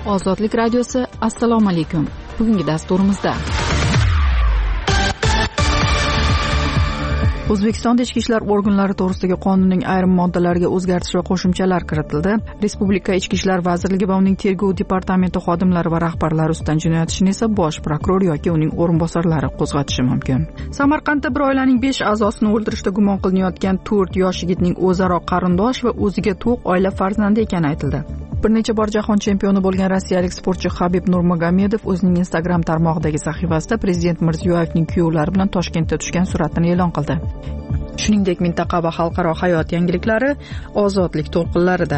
Ozodlik radiosi. Assalomu alaykum. Bugungi dasturimizda O'zbekistonda ichki ishlar organlari to'g'risidagi qonunning ayrim moddalariga o'zgartish va qo'shimchalar kiritildi. Respublika Ichki ishlar vazirligi va uning tergov departamenti xodimlari va rahbarlari ustidan jinoyat ishini esa bosh prokuror yoki uning o'rinbosarlari qo'zg'atishi mumkin. Samarqandda bir oilaning 5 a'zosini o'ldirishda gumon qilinayotgan 4 yosh yigitning o'zaro qarindosh va o'ziga to'q oila farzandi ekani aytildi. Bir necha bor jahon chempioni bo'lgan rossiyalik sportchi Habib Nurmagomedov o'zining Instagram tarmog'idagi sahifasida prezident Mirziyoyevning kuyovlari bilan Toshkentda tushgan suratini e'lon qildi. Shuningdek, mintaqa va xalqaro hayot yangiliklari ozodlik to'lqinlarida.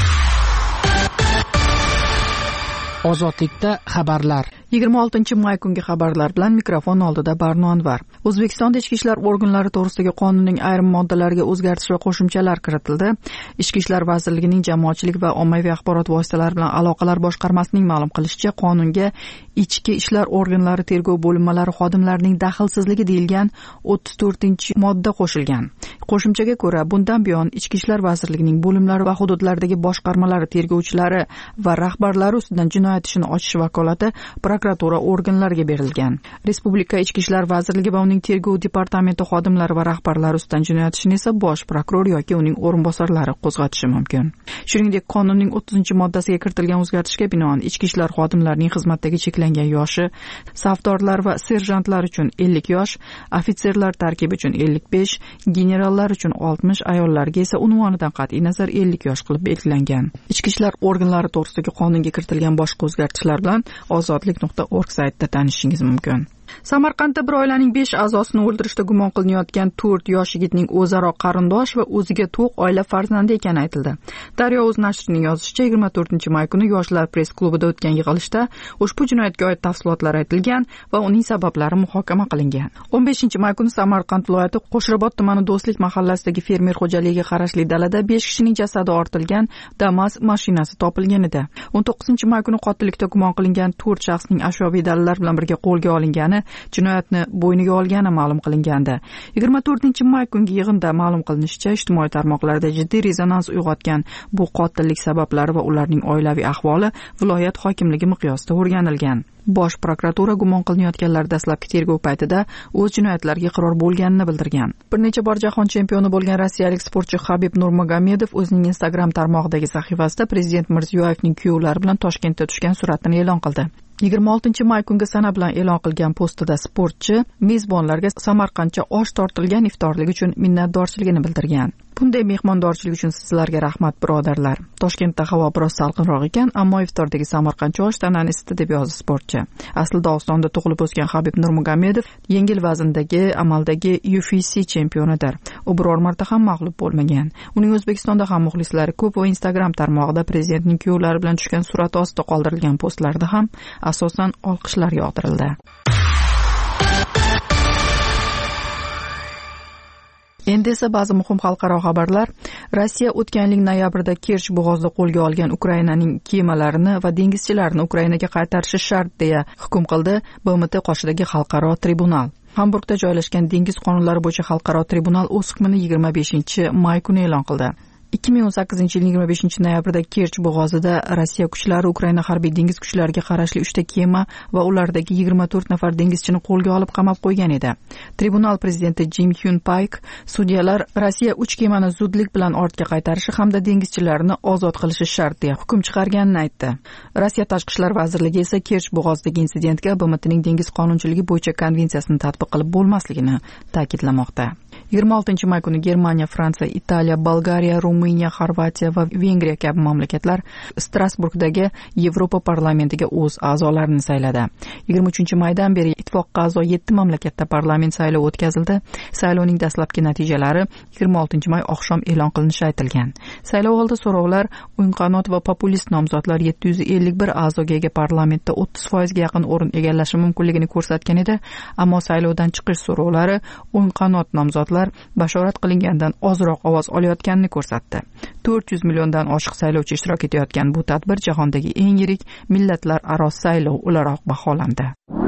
Ozodlikda xabarlar. 26-may kungi xabarlar bilan mikrofon oldida Barno Anvar. O'zbekistonda ichki ishlar organlari to'g'risidagi qonunning ayrim moddalariga o'zgartish va qo'shimchalar kiritildi. Ichki ishlar vazirligining jamoatchilik va ommaviy axborot vositalari bilan aloqalar boshqarmasining ma'lum qilishicha, qonunga ichki ishlar organlari tergov bo'linmalari xodimlarining daxlsizligi deyilgan 34-modda qo'shilgan. Qo'shimchaga ko'ra, bundan buyon ichki ishlar vazirligining bo'limlari va hududlardagi boshqarmalari tergovchilari va rahbarlari ustidan jinoyat ishini ochish vakolati prokuratura organlariga berilgan. Respublika Ichki ishlar vazirligi va uning tergov departamenti xodimlari va rahbarlari ustidan jinoyat ishini esa bosh prokuror yoki uning o'rinbosarlari qo'zg'atishi mumkin. Shuningdek, qonunning 30-moddasiga kiritilgan o'zgartishga binoan ichki ishlar xodimlarining xizmatdagi cheklangan yoshi safdorlar va serjantlar uchun 50 yosh, ofitserlar tarkibi uchun 55, generallar uchun 60, ayollarga esa unvonidan qat'iy nazar 50 yosh qilib belgilangan. Ichki ishlar organlari to'g'risidagi qonunga kiritilgan boshqa o'zgartishlar bilan ozodlik.org saytida tanishishingiz mumkin. Samarqandda bir oilaning 5 a'zosini o'ldirishda gumon qilinayotgan 4 yosh yigitning o'zaro qarindosh va o'ziga to'q oila farzandi ekani aytildi. Daryo.uz nashrining yozishicha, 24-may kuni Yoshlar press klubida o'tgan yig'ilishda ushbu jinoyatga oid tafsilotlar aytilgan va uning sabablari muhokama qilingan. 15-may kuni Samarqand viloyati Qo'shrabot tumani Do'stlik mahallasidagi fermer xo'jaligiga qarashli dalada 5 kishining jasadi ortilgan Damas mashinasi topilgan edi. 19-may kuni qotillikda gumon qilingan 4 shaxsning ashyoviy dalillar bilan birga qo'lga olingani, jinoyatni bo'yniga olgani ma'lum qilingandi. 24-may kungi yig'inda ma'lum qilinishicha, ijtimoiy tarmoqlarda jiddiy rezonans uyg'otgan bu qotillik sabablari va ularning oilaviy ahvoli viloyat hokimligi miqyosida o'rganilgan. Bosh prokuratura gumon qilinayotganlar dastlabki tergov paytida o'z jinoyatlariga iqror bo'lganini bildirgan. Bir necha bor jahon chempioni bo'lgan rossiyalik sportchi Habib Nurmagomedov o'zining Instagram tarmog'idagi sahifasida prezident Mirziyoyevning kuyovlari bilan Toshkentda tushgan suratini e'lon qildi. 26-may kungi sana bilan e'lon qilgan postida sportchi mezbonlarga Samarqandcha osh tortilgan iftorlik uchun minnatdorchiligini bildirgan. Bunday mehmondorchilik uchun sizlarga rahmat, birodarlar. Toshkentda havo biroz salqinroq ekan, ammo iftordagi samarqandcha osh tanani isitdi, deb yozdi sportchi. Aslida Dog'istonda tug'ilib o'sgan Habib Nurmagomedov yengil vazndagi amaldagi UFC chempionidir. U biror marta ham mag'lub bo'lmagan. Uning O'zbekistonda ham muxlislari ko'p va Instagram tarmog'ida prezidentning kuyovlari bilan tushgan surati ostida qoldirilgan postlarda ham asosan olqishlar yog'dirildi. Endi esa ba'zi muhim xalqaro xabarlar. Rossiya o'tgan yil noyabrda Kerch bo'g'ozida qo'lga olgan Ukrainaning kemalarini va dengizchilarini Ukrainaga qaytarishi shart deya hukm qildi BMT qoshidagi xalqaro tribunal. Hamburgda joylashgan dengiz qonunlari bo'yicha xalqaro tribunal o'z hukmini 25-may kuni e'lon qildi. 2018-yilning 25-noyabrida Kerch bo'g'ozida Rossiya kuchlari Ukraina harbiy dengiz kuchlariga qarashli 3 ta kema va ulardagi 24 nafar dengizchini qo'lga olib qamab qo'ygan edi. Tribunal prezidenti Jim Hyun Paik sudyalar Rossiya 3 kemani zudlik bilan ortga qaytarishi hamda dengizchilarni ozod qilishi shart deya hukm chiqarganini aytdi. Rossiya tashqi ishlar vazirligi esa Kerch bo'g'ozidagi insidentga BMTning dengiz qonunchiligi bo'yicha konvensiyasini tatbiq qilib bo'lmasligini ta'kidlamoqda. 26-may kuni Germaniya, Fransiya, Italiya, Bolgariya, Ruminiya, Xorvatiya va Vengriya kabi mamlakatlar Strasburgdagi Yevropa parlamentiga o'z a'zolarini sayladi. 23-maydan beri ittifoqqa a'zo 7 mamlakatda parlament saylovi o'tkazildi. Saylovning dastlabki natijalari 26-may oqshom e'lon qilinishi aytilgan. Saylov oldi so'rovlar o'ng-qanot va populist nomzodlar 751 a'zoga ega parlamentda 30% ga yaqin o'rin egallashi mumkinligini ko'rsatgan edi, ammo saylovdan chiqish so'rovlari o'ng-qanot nomzodlar bashorat qilingandan ozroq ovoz olayotganini ko'rsatdi. 400 milliondan oshiq saylovchi ishtirok etayotgan bu tadbir jahondagi eng yirik millatlararo saylov o'laroq baholandi.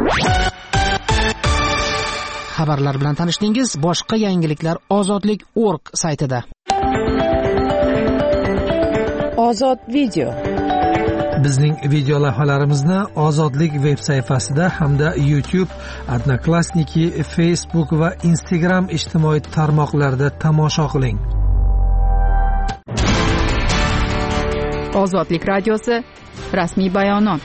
Xabarlar bilan tanishdingiz. Boshqa yangiliklar ozodlik.org saytida. Ozod video. Bizning video lavhalarimizni Ozodlik veb sayfasida hamda YouTube, Odnoklassniki, Facebook va Instagram ijtimoiy tarmoqlarida tomosha qiling. Ozodlik radiosi rasmiy bayonot.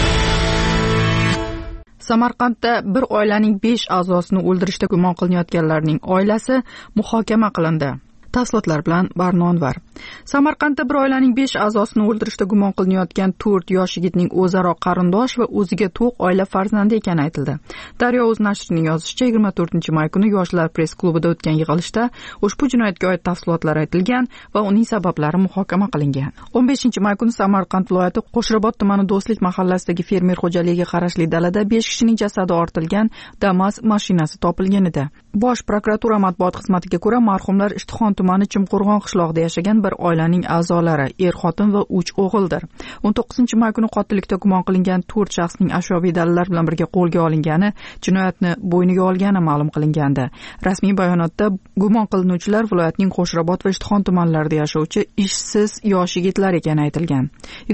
Samarqandda bir oilaning 5 a'zosini o'ldirishda gumon qilinayotganlarning oilasi muhokama qilindi. Tafsilotlar bilan Barno Anvar. Samarqandda bir oilaning 5 a'zosini o'ldirishda gumon qilinayotgan 4 yosh yigitning o'zaro qarindosh va o'ziga to'q oila farzandi ekani aytildi. Daryo.uz nashrining yozishicha 24-may kuni Yoshlar press klubida o'tgan yig'ilishda ushbu jinoyatga oid tafsilotlar aytilgan va uning sabablari muhokama qilingan. 15-may kuni Samarqand viloyati Qo'shrabot tumani Do'stlik mahallasidagi fermer xo'jaligiga qarashli dalada 5 kishining jasadi ortilgan Damas mashinasi topilgan edi. Bosh prokuratura matbuot xizmatiga ko'ra, marhumlar Ishtixon tumani Chimqo'rg'on qishlog'ida yashagan bir oilaning a'zolari, xotin va 3 o'g'ildir. 19-may kuni qotillikda gumon qilingan 4 shaxsning ashyoviy dalillar bilan birga qo'lga olingani, jinoyatni bo'yniga olgani ma'lum qilingandi. Rasmiy bayonotda gumon qilinuvchilar viloyatning Qo'shrabot va Ishtixon tumanlarida yashovchi ishsiz yosh yigitlar ekani aytilgan.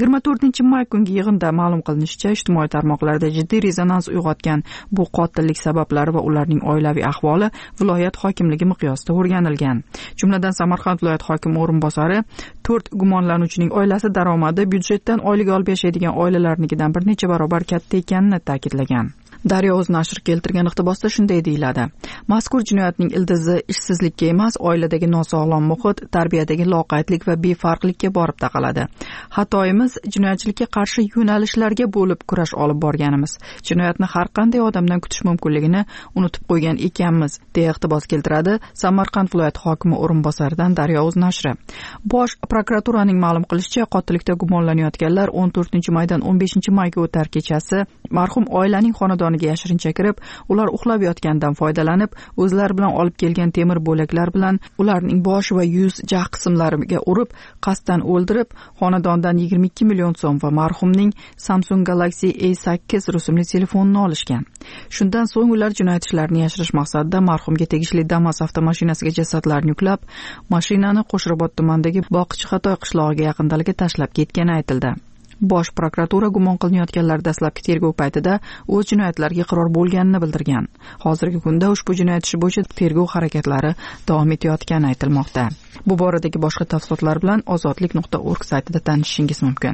24-may kungi yig'inda ma'lum qilinishicha, ijtimoiy tarmoqlarda jiddiy rezonans uyg'otgan bu qotillik sabablari va ularning oilaviy ahvoli viloyat hokimligi miqyosida o'rganilgan. Jumladan Samarqand viloyat hokimi o'rinbosari 4 gumonlanuvchining oilasi daromadi byudjetdan oylik olib yashaydigan oilalarnikidan bir necha barobar katta ekanini ta'kidlagan. Daryo.uz nashri keltirgan iqtibosda shunday deyiladi. Mazkur jinoyatning ildizi ishsizlikka emas, oiladagi nosog'lom muhit, tarbiyadagi loqaydlik va befarqlikka borib taqaladi. Xatoyimiz jinoyatchilikka qarshi yo'nalishlarga bo'lib kurash olib borganimiz. Jinoyatni har qanday odamdan kutish mumkinligini unutib qo'ygan ekanmiz, deya iqtibos keltiradi Samarqand viloyati hokimi o'rinbosaridan Daryo.uz nashri. Bosh prokuraturaning ma'lum qilishicha, qotillikda gumonlanayotganlar 14-maydan 15-mayga o'tar kechasi marhum oilaning xonadoniga yashirincha kirib, ular uxlab yotgandan foydalanib, o'zlari bilan olib kelgan temir bo'laklar bilan ularning bosh va yuz jag' qismlariga urib, qasddan o'ldirib, xonadondan 22 million so'm va marhumning Samsung Galaxy A8 rusumli telefonini olishgan. Shundan so'ng ular jinoyat ishlarini yashirish maqsadida marhumga tegishli Damas avtomashinasiga jasadlarni yuklab, mashinani Qo'shrabot tumanidagi Boqichxatoy qishlog'iga yaqindaligida tashlab ketgani aytildi. Bosh prokuratura gumon qilinayotganlar dastlabki tergov paytida o'z jinoyatlariga iqror bo'lganini bildirgan. Hozirgi kunda ushbu jinoyat ishi bo'yicha tergov harakatlari davom etayotgani aytilmoqda. Bu boradagi boshqa tafsilotlar bilan ozodlik.org saytida tanishishingiz mumkin.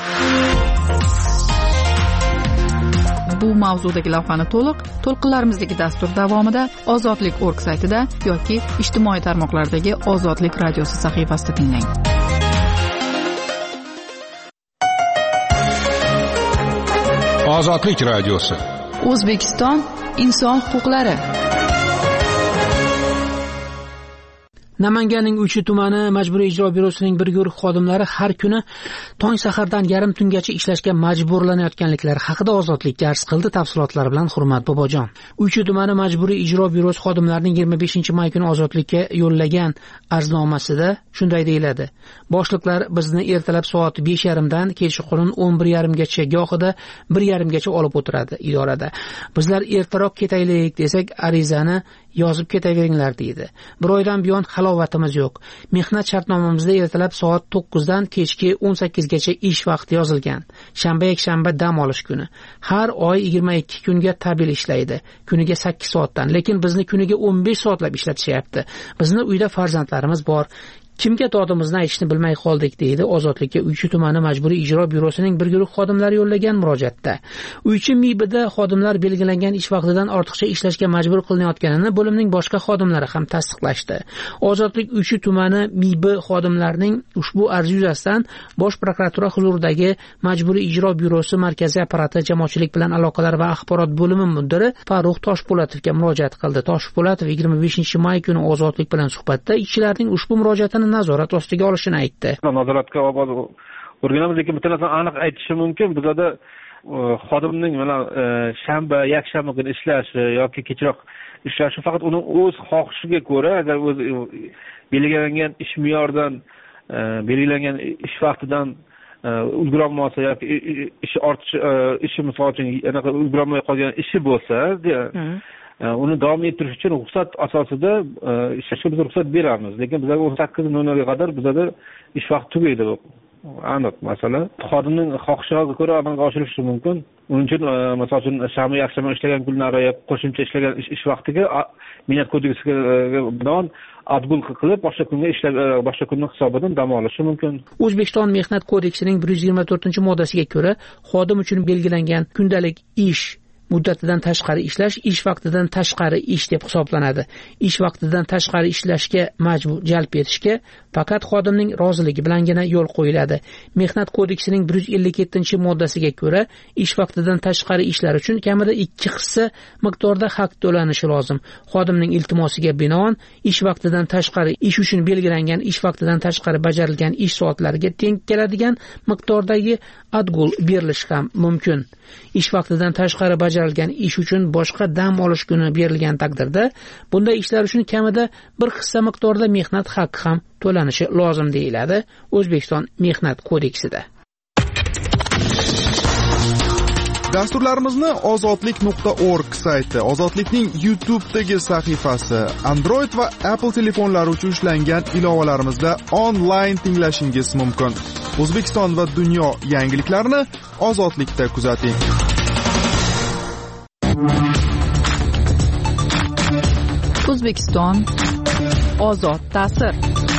Bu mavzudagi lavhani to'lqinlarimizdagi dastur davomida ozodlik.org saytida yoki ijtimoiy tarmoqlardagi Ozodlik radiosi sahifasida tinglang. Ozodlik radiosi. O'zbekiston inson huquqlari. Namanganning Uchi tumani Majburiy ijro byurosining bir guruh xodimlari har kuni tong sahardan yarim tungacha ishlashga majburlanayotganliklari haqida Ozodlikka arz qildi. Tafsilotlar bilan Hurmat Bobojon. Uchi tumani Majburiy ijro byurosi xodimlarining 25-may kuni Ozodlikka yo'llagan arznomasida shunday deyiladi. Boshliqlar bizni ertalab soat 5:30 dan kechqurun 11:30 gacha gohida 1:30 gacha olib o'tiradi idorada. Bizlar ertaroq ketaylik desak, arizani yozib ketaveringlar deydi. Bir oydan buyon halovatimiz yo'q. Mehnat shartnomamizda ertalab soat 9 dan kechki 18 gacha ish vaqti yozilgan. Shanba yakshanba dam olish kuni. Har oy 22 kunga tabil ishlaydi. Kuniga 8 soatdan, lekin bizni kuniga 15 soatlab ishlatishyapti. Bizni uyda farzandlarimiz bor. Kimga dodimizni aytishni bilmay qoldik, deydi Ozodlikka Uychi tumani Majburiy ijro byurosining bir guruh xodimlari yo'llagan murojaatda. Uychi MIBida xodimlar belgilangan ish vaqtidan ortiqcha ishlashga majbur qilinayotganini bo'limning boshqa xodimlari ham tasdiqlashdi. Ozodlik Uychi tumani MIB xodimlarining ushbu arzi yuzasidan Bosh prokuratura huzuridagi Majburiy ijro byurosi markaziy apparati jamoatchilik bilan aloqalar va axborot bo'limi mudiri Farruh Toshpo'latovga murojaat qildi. Toshpo'latov 25-may kuni Ozodlik bilan suhbatda ishchilarning ushbu murojaatini nazorat ostiga olishini aytdi. Nazoratga o'rganamiz, lekin bitta narsani aniq aytishim mumkin. Bizda xodimning mana shanba, yakshanba kuni ishlashi yoki kechroq ishlashi faqat uning o'z xohishiga ko'ra, agar o'z belgilangan ish me'yoridan, belgilangan ish vaqtidan ulgurolmasa yoki ishi ortish, ishi misol uchun anaqa ulgurolmay qolgan ishi bo'lsa, uni davom ettirish uchun ruxsat asosida ishlashga biz ruxsat beramiz. Lekin bizga 18:00 ga qadar bizda ish vaqti tugaydi. aniq masala. Xodimning xohishiga ko'ra amalga oshirilishi mumkin. Uning uchun masalan uchun shanba, yakshanba ishlagan kunlari qo'shimcha ishlagan ish vaqtiga mehnat kodeksiga binoan adgul qilib boshqa kunning hisobidan dam olishi mumkin. O'zbekiston Mehnat kodeksining 124-moddasiga ko'ra, xodim uchun belgilangan kundalik ish muddatidan tashqari ishlash ish vaqtidan tashqari ish deb hisoblanadi. Ish vaqtidan tashqari ishlashga majbur jalb etishga faqat xodimning roziligi bilangina yo'l qo'yiladi. Mehnat kodeksining 157-moddasiga ko'ra, ish vaqtidan tashqari ishlar uchun kamida 2 hissa miqdorda haq to'lanishi lozim. Xodimning iltimosiga binoan ish vaqtidan tashqari ish uchun belgilangan ish vaqtidan tashqari bajarilgan ish soatlariga teng keladigan miqdordagi adgul berilishi ham mumkin. Ish vaqtidan tashqari bajarilgan ish uchun boshqa dam olish kuni berilgan taqdirda, bunday ishlar uchun kamida 1 hissa miqdorda mehnat haqqi ham to'lanishi lozim deyiladi O'zbekiston Mehnat kodeksida. Dasturlarimizni ozodlik.org sayti, Ozodlikning YouTube'dagi sahifasi, Android va Apple telefonlari uchun ishlangan ilovalarimizda onlayn tinglashingiz mumkin. O'zbekiston va dunyo yangiliklarini Ozodlikda kuzating. O'zbekiston ozod ta'sir.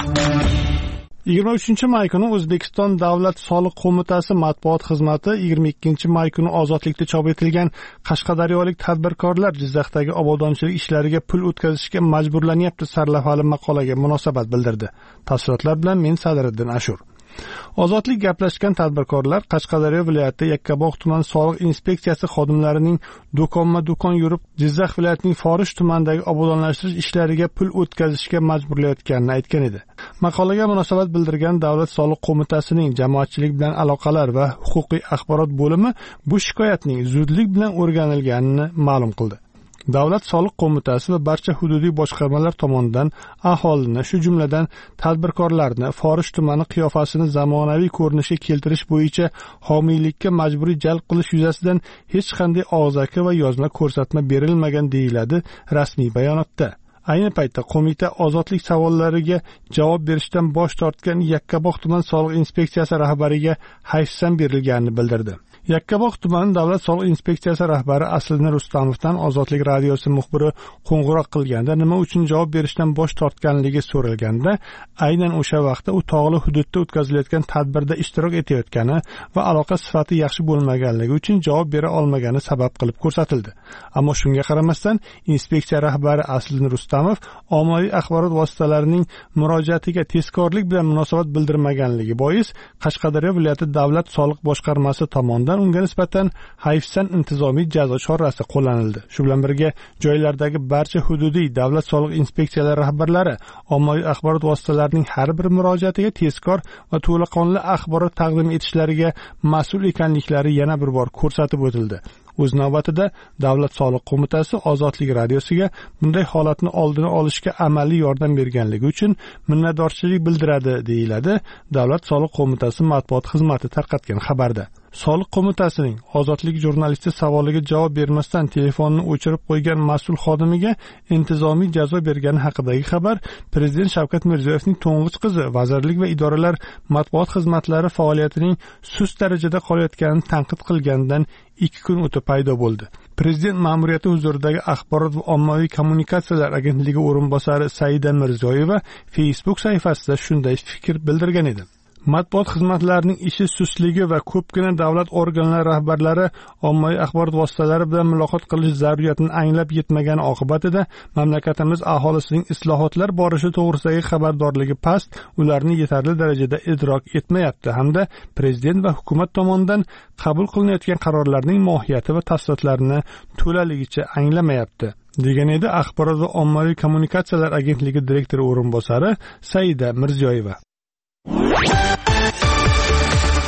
23-may kuni O'zbekiston Davlat soliq qo'mitasi matbuot xizmati 22-may kuni Ozodlikda chop etilgan qashqadaryolik tadbirkorlar Jizzaxdagi obodonchilik ishlariga pul o'tkazishga majburlanyapti sarlavhali maqolaga munosabat bildirdi. Tafsilotlar bilan men Sadiriddin Ashur. Ozodlik gaplashgan tadbirkorlar Qashqadaryo viloyati Yakkabog' tuman soliq inspeksiyasi xodimlarining do'konma-do'kon yurib, Jizzax viloyatining Forish tumanidagi obodonlashtirish ishlariga pul o'tkazishga majburlayotganini aytgan edi. Maqolaga munosabat bildirgan Davlat soliq qo'mitasining jamoatchilik bilan aloqalar va huquqiy axborot bo'limi bu shikoyatning zudlik bilan o'rganilganini ma'lum qildi. Davlat soliq qo'mitasi va barcha hududiy boshqarmalar tomonidan aholini, shu jumladan tadbirkorlarni Forish tumani qiyofasini zamonaviy ko'rinishga keltirish bo'yicha homiylikka majburiy jalb qilish yuzasidan hech qanday og'zaki va yozma ko'rsatma berilmagan deyiladi rasmiy bayonotda. Ayni paytda qo'mita ozodlik savollariga javob berishdan bosh tortgan Yakkabog' tuman soliq inspeksiyasi rahbariga hayfsan berilganini bildirdi. Yakkabog' tumani davlat soliq inspeksiyasi rahbari Asliddin Rustamovdan Ozodlik radiosi muxbiri qo'ng'iroq qilganda nima uchun javob berishdan bosh tortganligi so'ralganda, aynan o'sha vaqtda u tog'li hududda o'tkazilayotgan tadbirda ishtirok etayotgani va aloqa sifati yaxshi bo'lmaganligi uchun javob bera olmagani sabab qilib ko'rsatildi. Ammo shunga qaramasdan inspeksiya rahbari Asliddin Rustamov ommaviy axborot vositalarining murojaatiga tezkorlik bilan munosabat bildirmaganligi bois Qashqadaryo viloyati davlat soliq boshqarmasi tomonidan unga nisbatan hayfsan intizomiy jazo chorasi qo'llanildi. Shu bilan birga joylardagi barcha hududiy davlat soliq inspeksiyalari rahbarlari ommaviy axborot vositalarining har bir murojaatiga tezkor va to'laqonli axborot taqdim etishlariga mas'ul ekanliklari yana bir bor ko'rsatib o'tildi. O'z navbatida Davlat soliq qo'mitasi Ozodlik radiosiga bunday holatni oldini olishga amaliy yordam berganligi uchun minnatdorchilik bildiradi, deyiladi Davlat soliq qo'mitasi matbuot xizmati tarqatgan xabarda. Soliq qo'mitasining Ozodlik jurnalisti savoliga javob bermasdan telefonni o'chirib qo'ygan mas'ul xodimiga intizomiy jazo bergani haqidagi xabar Prezident Shavkat Mirziyoyevning to'ng'ich qizi vazirlik va idoralar matbuot xizmatlari faoliyatining sust darajada qolayotganini tanqid qilganidan 2 kun o'tib paydo bo'ldi. Prezident ma'muriyati huzuridagi axborot va ommaviy kommunikatsiyalar agentligi o'rinbosari Saida Mirziyoyeva Facebook sahifasida shunday fikr bildirgan edi. Matbuot xizmatlarining ishi sustligi va ko'pgina davlat organlari rahbarlari ommaviy axborot vositalari bilan muloqot qilish zaruriyatini anglab yetmagani oqibatida mamlakatimiz aholisining islohotlar borishi to'g'risidagi xabardorligi past, ularni yetarli darajada idrok etmayapti hamda prezident va hukumat tomonidan qabul qilinayotgan qarorlarning mohiyati va tafsilotlarini to'laligicha anglamayapti, degan edi Axborot va ommaviy kommunikatsiyalar agentligi direktori o'rinbosari Saida Mirziyoyeva.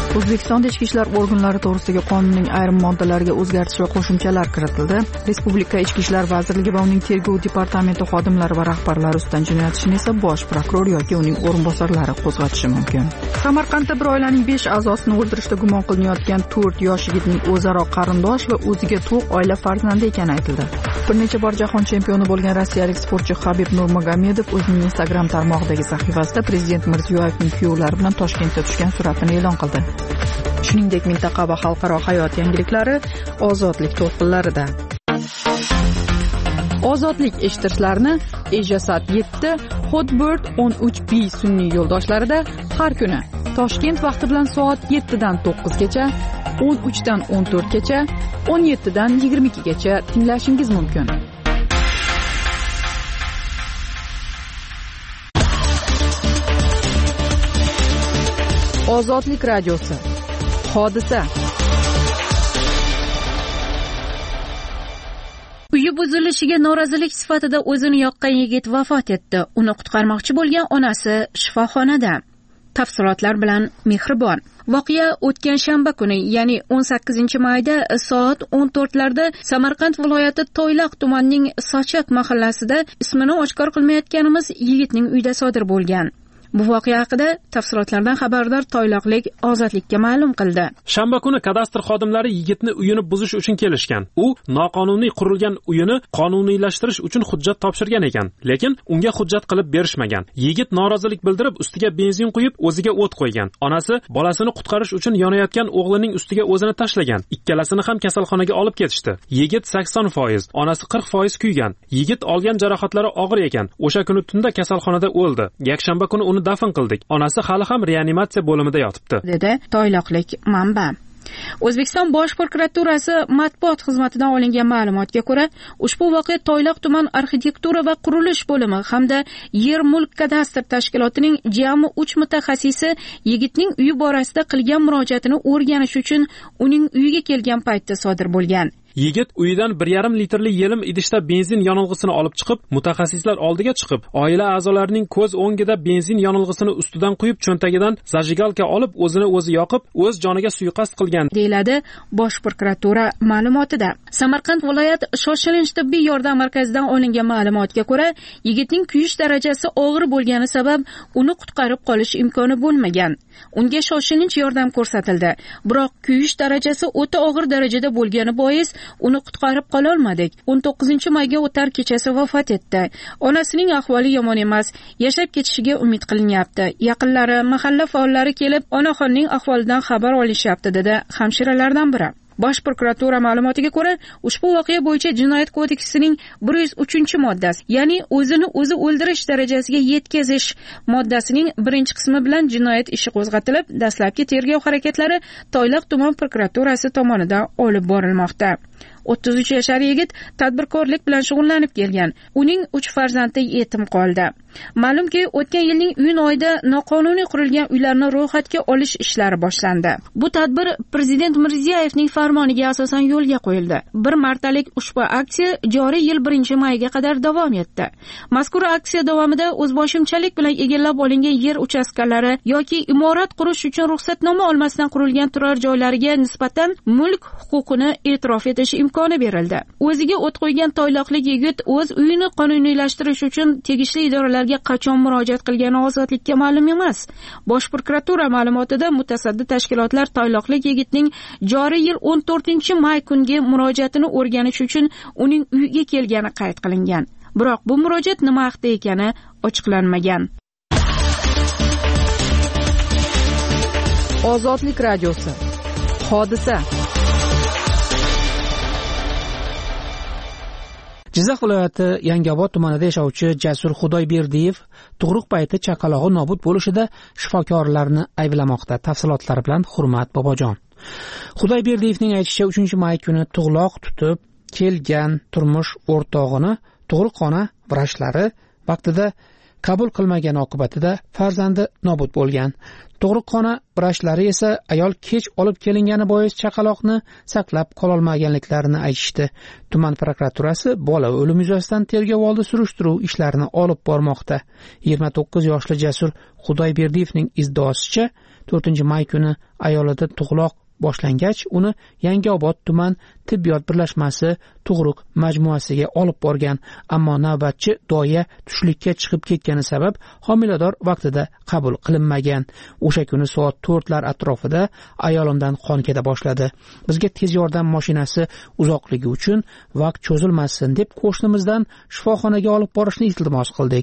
O'zbekiston ichki ishlar organlari to'g'risidagi qonunning ayrim moddalariga o'zgartish va qo'shimchalar kiritildi. Respublika Ichki ishlar vazirligi va uning tergov departamenti xodimlari va rahbarlari ustidan jinoyat ishini esa bosh prokuror yoki uning o'rinbosarlari qo'zg'atishi mumkin. Samarqandda bir oilaning 5 a'zosini o'ldirishda gumon qilinayotgan 4 yosh yigitning o'zaro qarindosh va o'ziga to'q oila farzandi ekani aytildi. Bir necha bor jahon chempioni bo'lgan rossiyalik sportchi Habib Nurmagomedov o'zining Instagram tarmog'idagi sahifasida prezident Mirziyoyevning kuyovlari bilan Toshkentda tushgan suratini e'lon qildi. Shuningdek, mintaqa va xalqaro hayot yangiliklari ozodlik to'lqinlarida. Ozodlik eshittirishlarni Ejasat 7, Hotbird 13B sun'iy yo'ldoshlarida har kuni Toshkent vaqti bilan soat 7 dan 9 gacha, 13 dan 14 gacha, 17 dan 22 gacha tinglashingiz mumkin. Ozodlik radiosi. Hodisa. Uyi buzilishiga norozilik sifatida o'zini yoqqan yigit vafot etdi. Uni qutqarmoqchi bo'lgan onasi shifoxonada. Tafsilotlar bilan Mehribon. Voqea o'tgan shanba kuni, ya'ni 18-mayda soat 14larda Samarqand viloyati Toyloq tumanining Sochak mahallasida ismini oshkor qilmayotganimiz yigitning uyida sodir bo'lgan. Bu voqea haqida tafsilotlardan xabardor toyloqlik Ozodlikka ma'lum qildi. Shanba kuni kadastr xodimlari yigitni uyini buzish uchun kelishgan. U noqonuniy qurilgan uyini qonuniylashtirish uchun hujjat topshirgan ekan, lekin unga hujjat qilib berishmagan. Yigit norozilik bildirib, ustiga benzin quyib, o'ziga o't qo'ygan. Onasi bolasini qutqarish uchun yonayotgan o'g'lining ustiga o'zini tashlagan. Ikkalasini ham kasalxonaga olib ketishdi. Yigit 80%, onasi 40% kuygan. Yigit olgan jarohatlari og'ir ekan. O'sha kuni tunda kasalxonada o'ldi. Yakshanba kuni uni dafn qildik. Onasi hali ham reanimatsiya bo'limida yotibdi, dedi toyloqlik manba. O'zbekiston Bosh prokuraturasi matbuot xizmatidan olingan ma'lumotga ko'ra, ushbu voqea Toyloq tuman arxitektura va qurilish bo'limi hamda yer mulk kadastr tashkilotining jami 3 mutaxassisi yigitning uyi borasida qilgan murojaatini o'rganish uchun uning uyiga kelgan paytda sodir bo'lgan. Yigit uyidan 1,5 litrli yelim idishda benzin yonilg'isini olib chiqib, mutaxassislar oldiga chiqib, oila a'zolarining ko'z o'ngida benzin yonilg'isini ustidan quyib, cho'ntagidan zajigalka olib, o'zini o'zi yoqib, o'z joniga suiqasd qilgan, deyiladi Bosh prokuratura ma'lumotida. Samarqand viloyat shoshilinch tibbiy yordam markazidan olingan ma'lumotga ko'ra, yigitning kuyish darajasi og'ir bo'lgani sabab uni qutqarib qolish imkoni bo'lmagan. Unga shoshilinch yordam ko'rsatildi, biroq kuyish darajasi o'ta og'ir darajada bo'lgani bois uni qutqarib qola olmadik. 19-mayga o'tar kechasi vafot etdi. Onasining ahvoli yomon emas, yashab ketishiga umid qilinyapti. Yaqinlari, mahalla faollari kelib, onaxonning ahvolidan xabar olishyapti, dedi hamshiralardan biri. Bosh prokuratura ma'lumotiga ko'ra, ushbu voqea bo'yicha Jinoyat kodeksining 103-moddasi, ya'ni o'zini o'zi o'ldirish darajasiga yetkazish moddasining 1-qismi bilan jinoyat ishi qo'zg'atilib, dastlabki tergov harakatlari Toyloq tuman prokuraturasi tomonidan olib borilmoqda. 33 yashar yigit tadbirkorlik bilan shug'ullanib kelgan. Uning 3 farzandi yetim qoldi. Ma'lumki, o'tgan yilning iyun oyida noqonuniy qurilgan uylarni ro'yxatga olish ishlari boshlandi. Bu tadbir Prezident Mirziyoyevning farmoniga asosan yo'lga qo'yildi. Bir martalik ushbu aksiya joriy yil 1-mayga qadar davom etdi. Mazkur aksiya davomida o'zboshimchalik bilan egallab olingan yer uchastkalari yoki imorat qurish uchun ruxsatnoma olmasdan qurilgan turar joylariga nisbatan mulk huquqini e'tirof etish imkoni berildi. O'ziga o't qo'ygan toyloqlik yigit o'z uyini qonuniylashtirish uchun tegishli idoralarga qachon murojaat qilgani Ozodlikka ma'lum emas. Bosh prokuratura ma'lumotida mutasaddi tashkilotlar toyloqlik yigitning joriy yil 14-may kungi murojaatini o'rganish uchun uning uyiga kelgani qayd qilingan. Biroq bu murojaat nima haqda ekani ochiqlanmagan. Ozodlik radiosi. Hodisa. Jizzax viloyati Yangiobod tumanida yashovchi Jasur Xudoyberdiyev tug'ruq payti chaqalog'i nobud bo'lishida shifokorlarni ayblamoqda. Tafsilotlar bilan Hurmat Bobojon. Xudoyberdiyevning aytishicha, 3-may kuni tug'loq tutib kelgan turmush o'rtog'ini tug'ruqxona vrachlari vaqtida qabul qilmagani oqibatida farzandi nobud bo'lgan. Tug'ruqxona vrachlari esa ayol kech olib kelingani bois chaqaloqni saqlab qololmaganliklarini aytishdi. Tuman prokuraturasi bola o'limi yuzasidan tergovoldi surishtiruv ishlarini olib bormoqda. 29 yoshli Jasur Xudoyberdiyevning iddaosicha 4-may kuni ayolida tug'loq boshlangach, uni Yangiobod tuman tibbiyot birlashmasi tug'ruq majmuasiga olib borgan, ammo navbatchi doya tushlikka chiqib ketgani sabab homilador vaqtida qabul qilinmagan. O'sha kuni soat 4lar atrofida ayolimdan qon keta boshladi. Bizga tez yordam mashinasi uzoqligi uchun vaqt cho'zilmasin deb qo'shnimizdan shifoxonaga olib borishni iltimos qildik.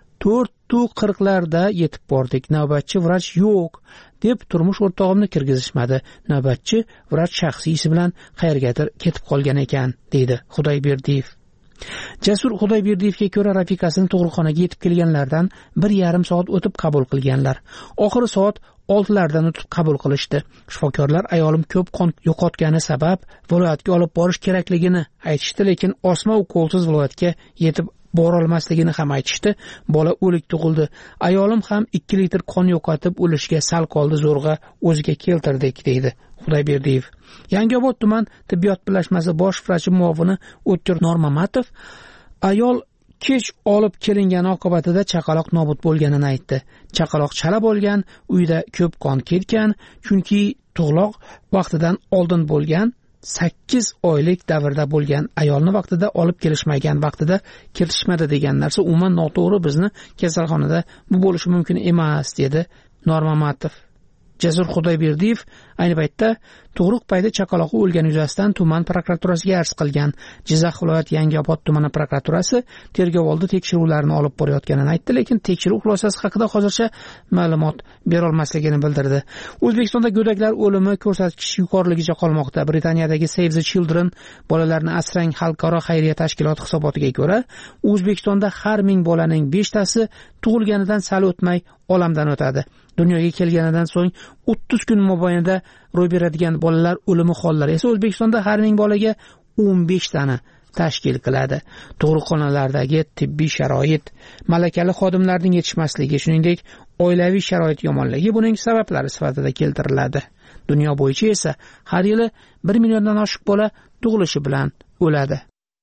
4:40larda yetib bordik. Navbatchi vrach yo'q deb turmush o'rtog'imni kirgizishmadi. Navbatchi vrach shaxsiysi bilan qayergadir ketib qolgan ekan, deydi Xudoyberdiyev. Jasur Xudoyberdiyevga ko'ra rafiqasini tug'ruqxonaga yetib kelganlardan 1,5 soat o'tib qabul qilganlar. Oxiri soat 6lardan o'tib qabul qilishdi. Shifokorlar ayolim ko'p qon yo'qotgani sabab viloyatga olib borish kerakligini aytishdi, lekin osma ukolsiz viloyatga yetib borolmasligini ham aytishdi. Bola o'lik tug'ildi. Ayolim ham 2 litr qon yo'qotib o'lishga sal qoldi, zo'rg'a o'ziga keltirdik, deydi Xudoyberdiyev. Yangiobod tuman tibbiyot birlashmasi bosh vrachi muovini O'tkir Normamatov ayol kech olib kelingani oqibatida chaqaloq nobud bo'lganini aytdi. Chaqaloq chala bo'lgan, uyda ko'p qon ketgan, chunki tug'loq vaqtidan oldin bo'lgan. 8 oylik davrda bo'lgan ayolni vaqtida olib kelishmagan, vaqtida kelishmadi degan narsa umuman noto'g'ri. Bizni kasalxonada bu bo'lishi mumkin emas, dedi Normamatov. Jasur Xudoyberdiyev ayni paytda tug'ruq payti chaqaloqi o'lgani yuzasidan tuman prokuraturasiga arz qilgan. Jizzax viloyat Yangiobod tumani prokuraturasi tergovoldi tekshiruvlarini olib borayotganini aytdi, lekin tekshiruv xulosasi haqida hozircha ma'lumot bera olmasligini bildirdi. O'zbekistonda go'daklar o'limi ko'rsatkichi yuqoriligicha qolmoqda. Britaniyadagi Save the Children bolalarni asrang xalqaro xayriya tashkiloti hisobotiga ko'ra, O'zbekistonda har 1000 bolaning 5tasi tug'ilganidan sal o'tmay olamdan o'tadi. Dunyoga kelganidan so'ng 30 kun mobaynida ro'y beradigan bolalar o'limi hollari esa O'zbekistonda har 1000 bolaga 15 tani tashkil qiladi. Tug'ruqxonalardagi tibbiy sharoit, malakali xodimlarning yetishmasligi, shuningdek oilaviy sharoit yomonligi buning sabablari sifatida keltiriladi. Dunyo bo'yicha esa har yili 1 milliondan oshiq bola tug'ilishi bilan o'ladi.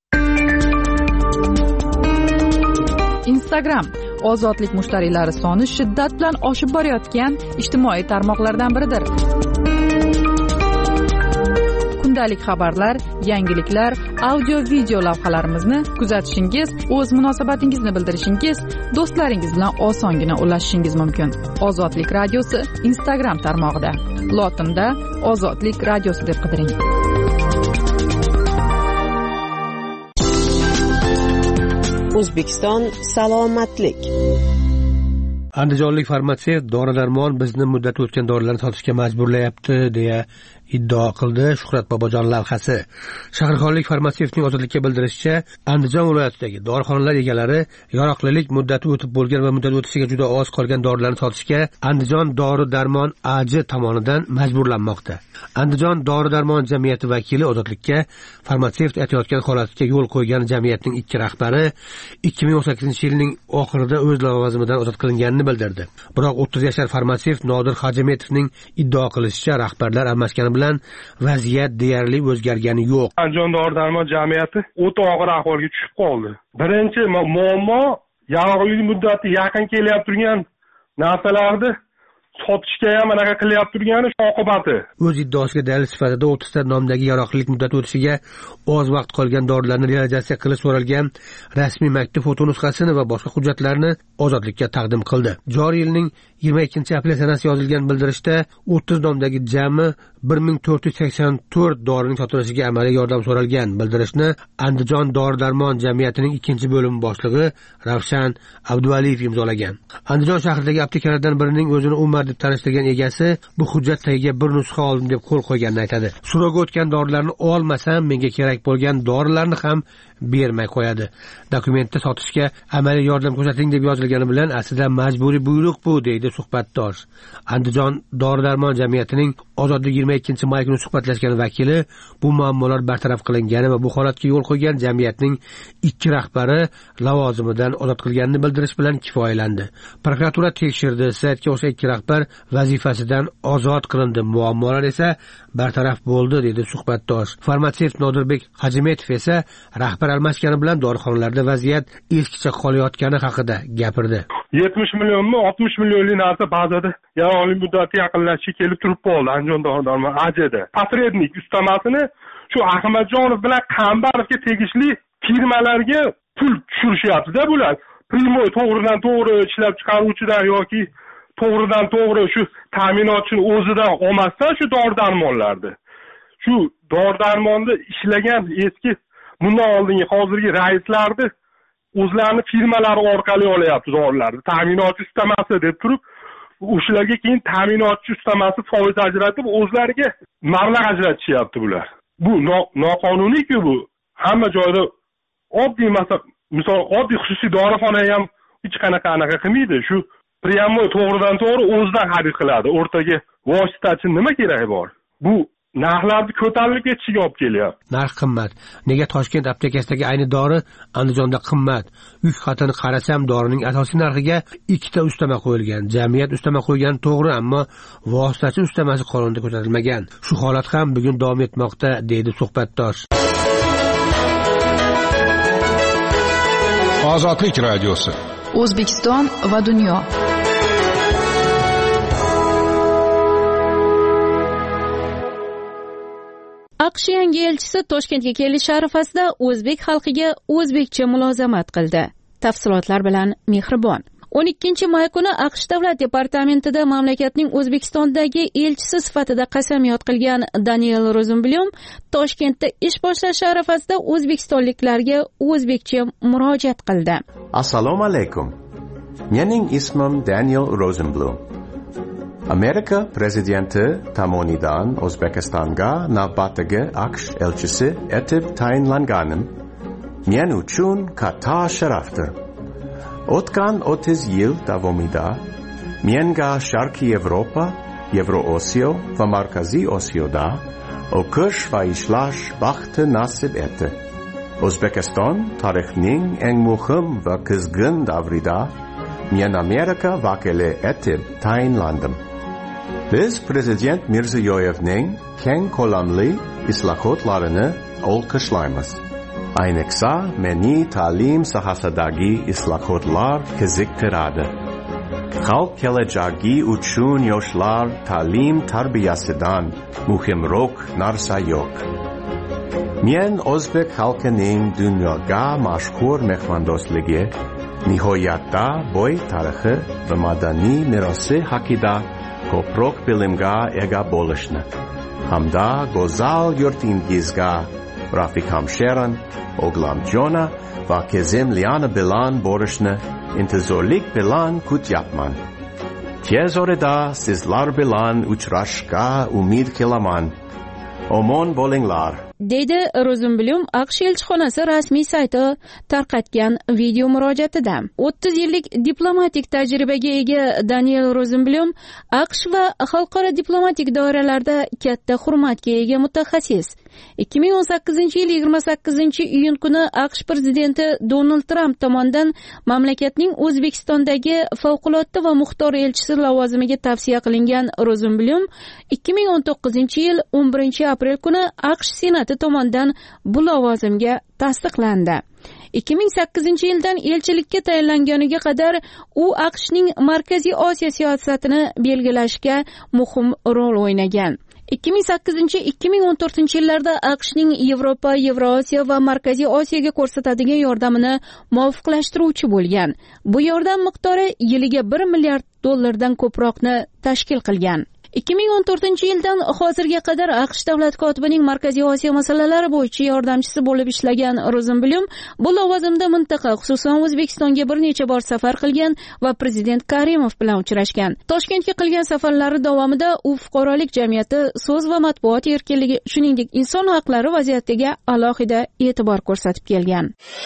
Instagram ozodlik mushtariylari soni shiddat bilan oshib borayotgan ijtimoiy tarmoqlardan biridir. Kundalik xabarlar, yangiliklar, audio-video lavhalarimizni kuzatishingiz, o'z munosabatingizni bildirishingiz, do'stlaringiz bilan osongina ulashishingiz mumkin. Ozodlik radiosi Instagram tarmog'ida. Lotinda Ozodlik radiosi deb qidiring. O'zbekiston salomatlik. Andijonlik farmatsevt dori-darmon bizni muddati o'tgan dorilarni sotishga majburlayapti deya iddao qildi Shuhrat Bobojon lavhasi. Shaharxonlik farmatsevtning Ozodlikka bildirishicha, Andijon viloyatidagi dorixonalar egalari yaroqlilik muddati o'tib bo'lgan va muddati o'tishiga juda oz qolgan dorilarni sotishga Andijon dori-darmon AJ tomonidan majburlanmoqda. Andijon dori-darmon jamiyati vakili Ozodlikka farmatsevt aytayotgan holatga yo'l qo'ygan jamiyatning 2 rahbari 2018-yilning oxirida o'z lavozimidan ozod qilinganini bildirdi. Biroq 30 yashar farmatsevt Nodir Hojimetovning iddao qilishicha, rahbarlar almashgani bilan vaziyat deyarli o'zgargani yo'q. Andijon dori-darmon jamiyati o'ta og'ir ahvolga tushib qoldi. Birinchi muammo yaroqlilik muddati yaqin kelyapti turgan narsalarni sotishga ham anaqa qilyapti turgani oqibati. O'z iddaosiga dalil sifatida 30 ta nomdagi yaroqlilik muddati o'tishiga oz vaqt qolgan dorilarni realizatsiya qilish so'ralgan rasmiy maktub foto nusxasini va boshqa hujjatlarni Ozodlikka taqdim qildi. Joriy yilning 22-aprel sanasi yozilgan bildirishda 30 nomdagi jami 1484 dorining sotilishiga amaliy yordam so'ralgan. Bildirishni Andijon dori-darmon jamiyatining 2-bo'lim boshlig'i Ravshan Abduvaliyev imzolagan. Andijon shahridagi aptekalardan birining o'zini Umar deb tanishtirgan egasi bu hujjat tagiga bir nusxa oldim deb qo'l qo'yganini aytadi. So'rovga o'tgan dorilarni olmasam, menga kerak bo'lgan dorilarni ham bermay qo'yadi. Dokumentda sotishga amaliy yordam ko'rsating deb yozilgani bilan aslida majburiy buyruq bu, deydi suhbatdosh. Andijon dori-darmon jamiyatining Ozodlik 22-may kuni suhbatlashgan vakili bu muammolar bartaraf qilingani va bu holatga yo'l qo'ygan jamiyatning 2 rahbari lavozimidan ozod qilganini bildirish bilan kifoyalandi. Prokuratura tekshirdi, saytga o'sha 2 rahbar vazifasidan ozod qilindi, muammolar esa bartaraf bo'ldi, dedi suhbatdosh. Farmatsevt Nodirbek Hajimetov esa rahbar almashgani bilan dorixonalarda vaziyat eskicha qolayotgani haqida gapirdi. 70 millionmi 60 millionlik narsa ba'zida yaroqli muddati yaqinlashib kelib turib qoldi. Andijon dori-darmon AJda posrednik ustamasini shu Ahmadjonov bilan Qambarovga tegishli firmalarga pul tushirishyapti-da bular. Primoy to'g'ridan to'g'ri ishlab chiqaruvchidan yoki to'g'ridan to'g'ri shu ta'minotchini o'zidan olmasdan shu dori-darmonlarni. Shu dori-darmonda ishlagan eski bundan oldingi hozirgi raislarni o'zlarini firmalari orqali olyapti dorilarni. Ta'minotchi ustamasi deb turib, o'shalarga keyin ta'minotchi ustamasi foiz ajratib, o'zlariga mablag' ajratishyapti bular. Bu noqonuniy-ku bu. Hamma joyda oddiy misol oddiy xususiy dorixona ham hech qanaqa qilmaydi. Shu pryamoy to'g'ridan to'g'ri o'zidan xarid qiladi. O'rtaga vositachi nima keragi bor? Bu narxlarni ko'tarilib ketishiga olib kelyapti. Narx qimmat. Nega Toshkent aptekasidagi ayni dori Andijonda qimmat? Yuk xatini qarasam, dorining asosiy narxiga 2 ta ustama qo'yilgan. Jamiyat ustama qo'ygani to'g'ri, ammo vositachi ustamasi qonunda ko'rsatilmagan. Shu holat ham bugun davom etmoqda, deydi suhbatdosh. Ozodlik radiosi. O'zbekiston va dunyo. AQSh yangi elchisi Toshkentga kelish arafasida o'zbek xalqiga o'zbekcha mulozamat qildi. Tafsilotlar bilan Mehribon. 12-may kuni AQSh Davlat departamentida mamlakatning O'zbekistondagi elchisi sifatida qasamyod qilgan Daniel Rosenblum Toshkentda ish boshlash arafasida o'zbekistonliklarga o'zbekcha murojaat qildi. Assalomu alaykum. Mening ismim Daniel Rosenblum. Amerika prezidenti tomonidan O'zbekistonga navbatdagi AQSh elchisi etib tayinlanganim men uchun katta sharafdir. O'tgan 30 yil davomida menga Sharqiy Yevropa, Yevroosiyo va Markaziy Osiyoda o'qish va ishlash baxti nasib etdi. O'zbekiston tarixining eng muhim va qizg'in davrida men Amerika vakili etib tayinlandim. Biz Prezident Mirziyoyevning keng ko'lamli islohotlarini olqishlaymiz. Ayniqsa meni ta'lim sohasidagi islohotlar qiziqtiradi. Xalq kelajagi uchun yoshlar ta'lim tarbiyasidan muhimroq narsa yo'q. Men o'zbek xalqining dunyoga mashhur mehmondo'stligi, nihoyatda boy tarixi va madaniy merosi haqida ko'proq bilimga ega bo'lishni hamda go'zal yurtingizga Rafiq Hamsheran, O'g'lamjona va Kezim Liana bilan borishni intizorlik bilan kutyapman. Tez orada sizlar bilan uchrashishga umid qilaman. Omon bo'linglar. Deydi Rosenblum AQSh elchixonasi rasmiy sayti tarqatgan video murojaatida. 30 yillik diplomatik tajribaga ega Daniel Rosenblum AQSh va xalqaro diplomatik doiralarda katta hurmatga ega mutaxassis. 2018-yil 28-iyun kuni AQSh prezidenti Donald Trump tomonidan mamlakatning O'zbekistondagi favqulodda va muxtor elchisi lavozimiga tavsiya qilingan Rosenblum 2019-yil 11-aprel kuni AQSh senati tomonidan bu lavozimga tasdiqlandi. 2008-yildan elchilikka tayinlanganiga qadar u AQShning Markaziy Osiyo siyosatini belgilashga muhim rol o'ynagan. 2008-2014-yillarda AQShning Yevropa, Yevrosiyo va Markaziy Osiyoga ko'rsatadigan yordamini muvofiqlashtiruvchi bo'lgan. Bu yordam miqdori yiliga $1 milliard ko'proqni tashkil qilgan. 2014-yildan hozirga qadar AQSh davlat kotibining Markaziy Osiyo masalalari bo'yicha yordamchisi bo'lib ishlagan Rozenblum bu lavozimda mintaqa, xususan O'zbekistonga bir necha bor safar qilgan va prezident Karimov bilan uchrashgan. Toshkentga qilgan safarlari davomida u fuqarolik jamiyati, so'z va matbuot erkinligi, shuningdek inson haqlari vaziyatiga alohida e'tibor ko'rsatib kelgan.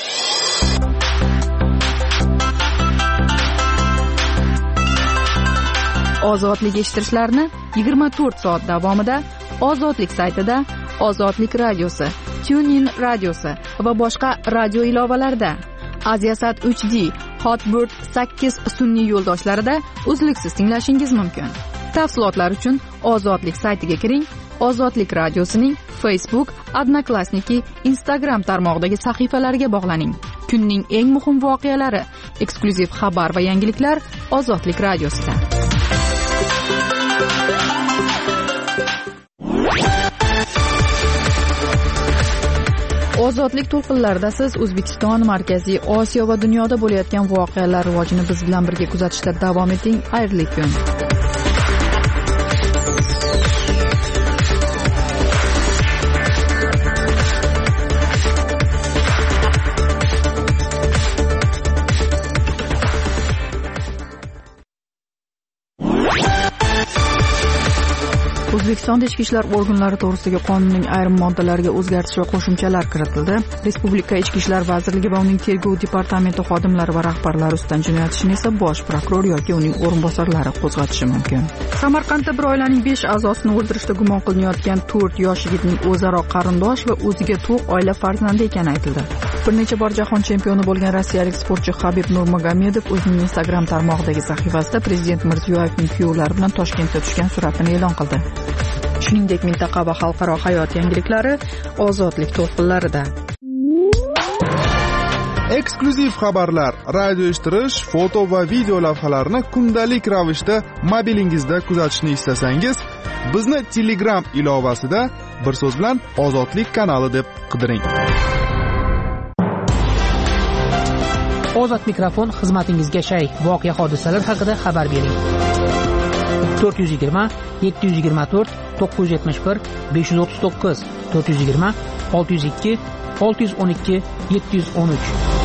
Ozodlik eshittirishlarni 24 soat davomida Ozodlik saytida, Ozodlik radiosi, TuneIn radiosi va boshqa radio ilovalarida, Aziasat 3D, Hotbird 8 sun'iy yo'ldoshlarida uzluksiz tinglashingiz mumkin. Tafsilotlar uchun Ozodlik saytiga kiring. Ozodlik radiosining Facebook, Odnoklassniki, Instagram tarmog'idagi sahifalariga bog'laning. Kunning eng muhim voqealari, eksklyuziv xabar va yangiliklar Ozodlik radiosida. Ozodlik to'lqinlarida siz O'zbekiston, Markaziy Osiyo va dunyoda bo'layotgan voqealar rivojini biz bilan birga kuzatishda davom eting. Xayrli kun. O'zbekiston ichki ishlar organlari to'g'risidagi qonunning ayrim moddalariga o'zgartish va qo'shimchalar kiritildi. Respublika Ichki ishlar vazirligi va uning tergov departamenti xodimlari va rahbarlari ustidan jinoyat ishini esa bosh prokuror yoki uning o'rinbosarlari qo'zg'atishi mumkin. Samarqandda bir oilaning 5 a'zosini o'ldirishda gumon qilinayotgan 4 yosh yigitning o'zaro qarindosh va o'ziga to'q oila farzandi ekani aytildi. Bir necha bor jahon chempioni bo'lgan rossiyalik sportchi Habib Nurmagomedov o'zining Instagram tarmog'idagi sahifasida prezident Mirziyoyevning kuyovlari bilan Toshkentda tushgan suratini e'lon qildi. Shuningdek, mintaqa va xalqaro hayot yangiliklari Ozodlik to'lqinlarida. Eksklyuziv xabarlar, radio eshittirish, foto va video lavhalarni kundalik ravishda mobilingizda kuzatishni istasangiz, bizni Telegram ilovasida bir so'z bilan Ozodlik kanali deb qidiring. Ozod mikrofon xizmatingizga shay. Voqea hodisalar haqida xabar bering. 420 724 971 539 420 602 612 713.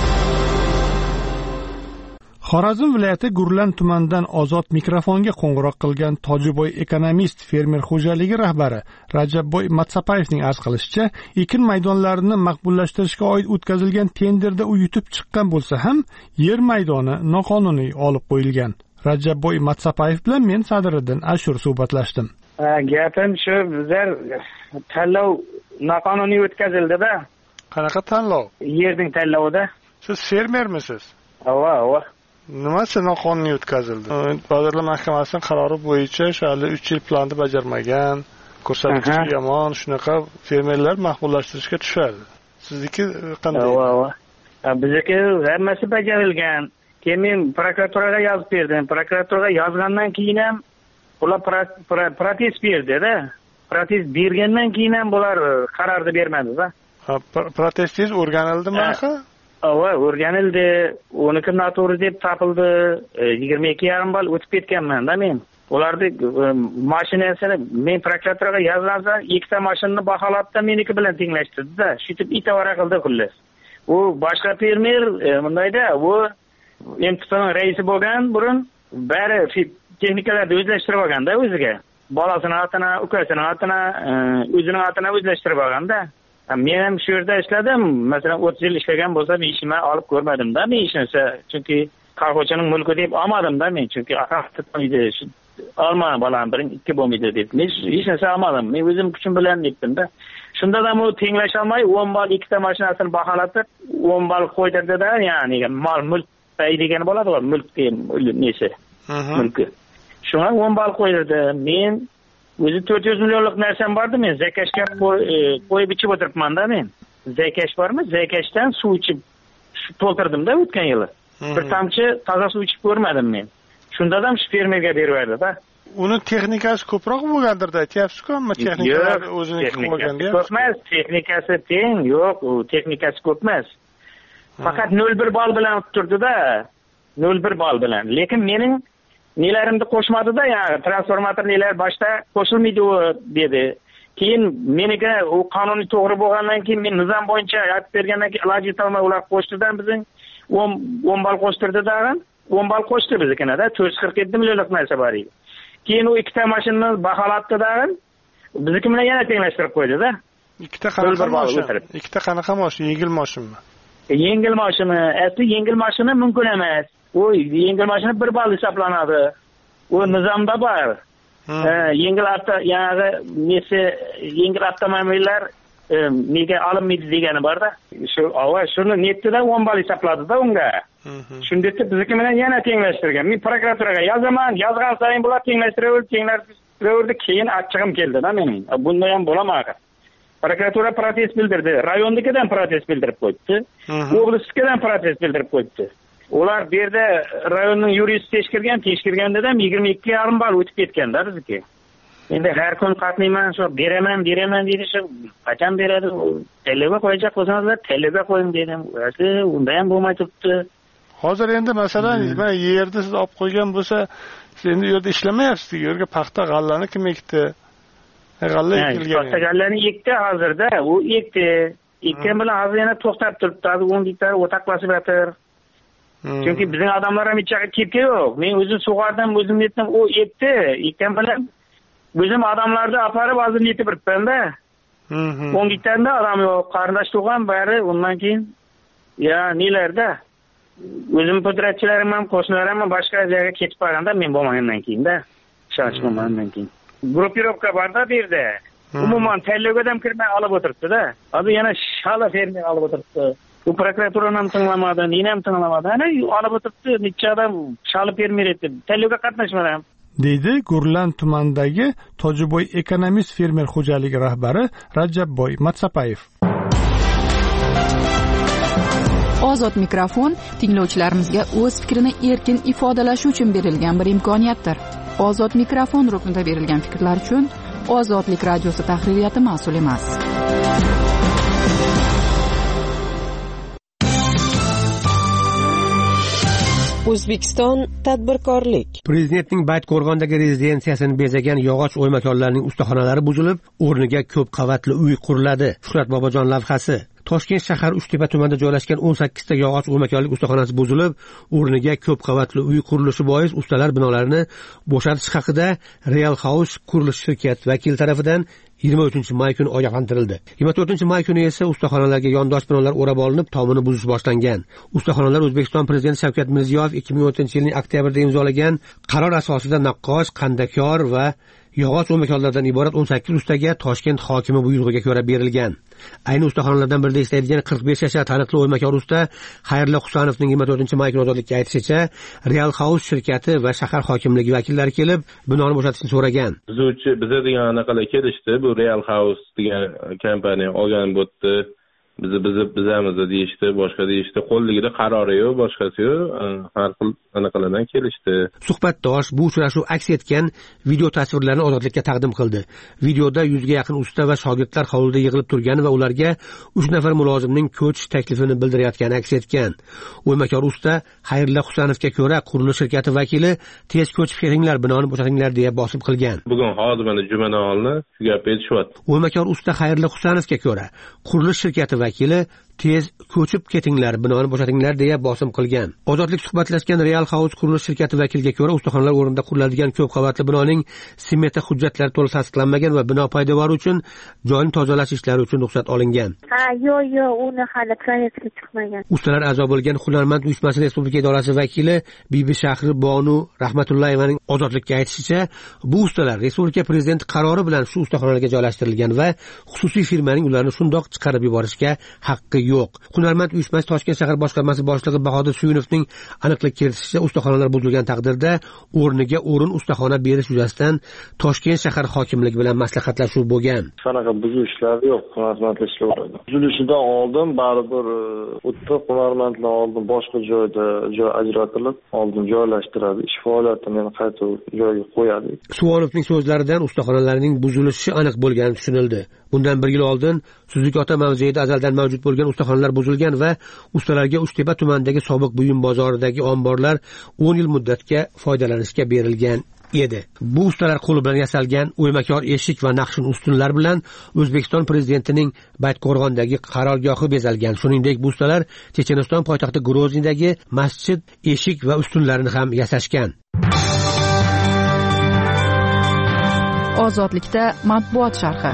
Xorazm viloyati Gurlan tumanidan Ozod mikrofonga qo'ng'iroq qilgan Tojiboy ekonomist fermer xo'jaligi rahbari Rajabboy Matsapayevning arz qilishicha, ekin maydonlarini maqbullashtirishga oid o'tkazilgan tenderda u yutib chiqqan bo'lsa ham, yer maydoni noqonuniy olib qo'yilgan. Rajabboy Matsapayev bilan men Sadiriddin Ashur suhbatlashdim. Gapim shu, bizlar tanlov noqonuniy o'tkazildi-da. Qanaqa tanlov? Yerning tanlovida. Siz fermermisiz? Ava. Nimasi noqonuniy o'tkazildi? Vazirlar Mahkamasining qarori bo'yicha hali 3 yil planni bajarmagan, ko'rsatkichi yomon, shunaqa fermerlar maqbullashtirishga tushadi. Sizniki qanday? Ava. Bizniki hammasi bajarilgan. Keyin men prokuraturaga yozib berdim. Prokuraturaga yozgandan keyin ham ular protest berdi-da. Protest bergandan keyin ham bular qarorni bermadi-da. Protestingiz o'rganildimi axir? Ava, o'rganildi. 12 noto'g'ri deb topildi. 22,5 ball o'tib ketganman-da men. Ularni mashinasini men prokuraturaga yozgandan 2 ta mashinani baholabda meniki bilan tenglashtirdi-da. Shitib itavara qildi xullas. U boshqa fermer bundayda, u MTPning raisi bo'lgan burun bari texnikalarni o'zlashtirib olganda o'ziga. Bolasini otini, ukasini otini, o'zining otini o'zlashtirib olganda. Men ham shu yerda ishladim. Masalan, 30 yil ishlagan bo'lsam, ishimni olib ko'rmadim-da men ishni. Chunki qarg'ochining mulki deb olmadim-da men. Chunki aqaqtmaydi. Olma bolam, biring 2 bo'lmaydi deb. Men hech narsa olmadim. Men o'zim kuchim bilan yetdim-da. Shunda ham u tenglasha olmay 10 ball 2 ta mashinasini baholatib 10 ball qo'ydirdi-da, ya'ni mol-mulk degani bo'ladi-ku, mulk nesi? Mulki. Shunga 10 ball qo'ydirdi. Men o'zi 400 millionlik narsam bordi, men zakashga qo'yib ichib o'tiribman-da men. Zakash bormi? Zakashdan suv ichib to'ldirdim-da o'tgan yili. Bir tomchi toza suv ichib ko'rmadim men. Shunda ham shu fermerga berib berdi-da. Uni texnikasi ko'proq bo'lgandir-da, aytyapsiz-ku, ammo texnikalar o'ziniki bo'lganda. Ko'pmas, texnikasi teng, yo'q, u texnikasi ko'pmas. Faqat 0,1 ball bilan turdi-da. 0,1 ball bilan. Lekin mening nelarimni qo'shmadida, ya'ni transformator nelar boshda qo'shilmaydi dedi. Keyin menga u qonuniy to'g'ri bo'lgandan keyin men nizom bo'yicha aytib bergandan keyin iloji yetolmay ular qo'shdidan bizning 10 bal qo'shtirdi tag'in. 10 bal qo'shdi biznikinada 447 millionlik narsa bor edi. Keyin u ikkita mashinani baholatdi tag'in. Bizniki bilan yana tenglashtirib qo'ydi-da. Ikkita qanaqa mashina? Yengil mashinami? Yengil mashina. Asli yengil mashina mumkin emas. U yengil mashina 1 bal hisoblanadi. U nizomda bor. Yengil avtomobillar nega olinmaydi degani bor-da. Shuni netda 10 bal hisobladida unga. Shunda bizniki bilan yana tenglashtirgan. Men prokuraturaga yozaman, yozgan sayin bular tenglashtirdi, keyin achchig'im keldi-da mening. Bunda ham bo'lmaydi. Prokuratura protest bildirdi. Rayonnikidan protest bildirib qo'ydi. Oblastnikidan protest bildirib qo'ydi. Ular bu yerda rayonning yuristi tekshirganda ham 22,5 bal o'tib ketganda bizniki. Endi har kun qatnayman, shu beraman deydi, shu qachon beradi? Telega qo'yacak bo'lsangiz, telega qo'ying dedim. Unda ham bo'lmay turibdi. Hozir endi masalan, mana yerda siz olib qo'ygan bo'lsa, siz endi u yerda ishlamayapsiz. U yerga paxta g'allani kim ekdi? G'alla ekilgan. Paxta g'allani ekdi hozirda, u ekdi. Ekkan bilan hozir yana to'xtab turibdi. 10 gektar o'taqlashib yotir. Chunki bizning odamlar ham ichaga kirib yo'q. Men o'zim sug'ordim, o'zim netdim, u ekdi. Ekkan bilan bizim odamlarni aparib hozir netib turibman-da. 10 gektarda odam yo'q, qarindosh tug'an bari undan keyin nelarda o'zim pudratchilarim ham, qo'shnilarim ham boshqa joyga ketib qolganda men bo'lmagandan keyin-da, ishonch bo'lmagandan keyin. Gruppirovka bor-da bu yerda. Umuman tayyorga ham kirmay olib o'tiribdi-da. Hozir yana shala fermer olib o'tiribdi. U prokuraturani ham tinglamadi, meni ham tinglamadi. Ana olib o'tiribdi, necha odam shala fermer etdi. Tayyorga qatnashmadim. deydi Gurlan tumanidagi Tojiboy ekonomist fermer xo'jaligi rahbari Rajabboy Matsapayev. Ozod mikrofon tinglovchilarimizga o'z fikrini erkin ifodalashi uchun berilgan bir imkoniyatdir. Ozod mikrofon ruknida berilgan fikrlar uchun Ozodlik radiosi tahririyati mas'ul emas. O'zbekiston tadbirkorlik. Prezidentning Baytqo'rg'ondagi rezidensiyasini bezagan yog'och o'ymakorlarning ustaxonalari buzilib, o'rniga ko'p qavatli uy quriladi. Shuhrat Bobojon lavhasi. Toshkent shahar Uchtepa tumanida joylashgan 18 ta yog'och o'ymakorlik ustaxonasi buzilib, o'rniga ko'p qavatli uy qurilishi bois ustalar binolarini bo'shatish haqida Real House qurilish shirkati vakili tomonidan 23-may kuni ogohlantirildi. 24-may kuni esa ustaxonalarga yondosh binolar o'rab olinib, tomini buzish boshlangan. Ustaxonalar O'zbekiston Prezidenti Shavkat Mirziyoyev 2014-yilning oktyabrida imzolagan qaror asosida naqqosh, qandakor va yog'och o'ymakorlardan iborat 18 ustaga Toshkent hokimi buyrug'iga ko'ra berilgan. Ayni ustaxonalardan birida ishlaydigan 45 yoshli taniqli o'ymakor usta Xayrilla Husanovning 24-may kuni ozodlikka aytishicha, Real House shirkati va shahar hokimligi vakillari kelib, binoni bo'shatishni so'ragan. Biza degan anaqalar kelishdi, bu Real House degan kompaniya olgan bo'ldi. Bizamiz deyishdi, boshqa deyishdi. Qo'lligida qarori yo'q, boshqasi yo'q. Har xil anaqalardan kelishdi. Suhbatdosh bu uchrashuv aks etgan video tasvirlarni ozodlikka taqdim qildi. Videoda 100 ga yaqin usta va shogirdlar hovlida yig'ilib turgani va ularga 3 nafar mulozimning ko'chish taklifini bildirayotgani aks etgan. O'ymakor usta Xayrilla Husanovga ko'ra, qurilish shirkati vakili tez ko'chib ketinglar, binoni bo'shatinglar deya bosim qilgan. Bugun hozir mana jumadan oldin shu gap aytishyapti. O'ymakor usta Xayrilla Husanovga ko'ra, qurilish shirkati vakili tez ko'chib ketinglar, binoni bo'shatinglar deya bosim qilgan. Ozodlik suhbatlashgan Real House qurilish shirkati vakiliga ko'ra, ustaxonalar o'rnida quriladigan ko'p qavatli binoning smeta hujjatlari to'liq tasdiqlanmagan va bino poydevori uchun joyni tozalash ishlari uchun ruxsat olingan. Yo'q, uni hali proyektga chiqmagan. Ustalar a'zo bo'lgan Hunarmand uyushmasi Respublika idorasi vakili Bibi Shahri Bonu Rahmatullayevaning ozodlikka aytishicha, bu ustalar Respublika prezidenti qarori bilan shu ustaxonalarga joylashtirilgan va xususiy firmaning ularni shundoq chiqarib yuborishga haqqi yo'q. Hunarmand uyushmasi Toshkent shahar boshqarmasi boshlig'i Bahodir Suyunovning aniqlik kiritishicha, ustaxonalar buzilgan taqdirda o'rniga o'rin ustaxona berish yuzasidan Toshkent shahar hokimligi bilan maslahatlashuv bo'lgan. Qanaqa buzilishlar yo'q, hunarmandlar ishlayveradi. Buzilishidan oldin baribir o'tda hunarmandlar oldin boshqa joyda joy ajratilib, oldin joylashtiradi. Ish faoliyatini yana qayta joyga qo'yadi. Suvonovning so'zlaridan ustaxonalarning buzilishi aniq bo'lgani tushunildi. Bundan 1 yil oldin Suzuk ota mavzeida azaldan mavjud bo'lgan ustaxonalar buzilgan va ustalarga Uchtepa tumanidagi sobiq buyum bozoridagi omborlar 10 yil muddatga foydalanishga berilgan edi. Bu ustalar qo'li bilan yasalgan o'ymakor eshik va naqshin ustunlar bilan O'zbekiston prezidentining Baytqo'rg'ondagi qarorgohi bezalgan. Shuningdek, bu ustalar Checheniston poytaxti Groznidagi masjid eshik va ustunlarini ham yasashgan. Ozodlikda matbuot sharhi.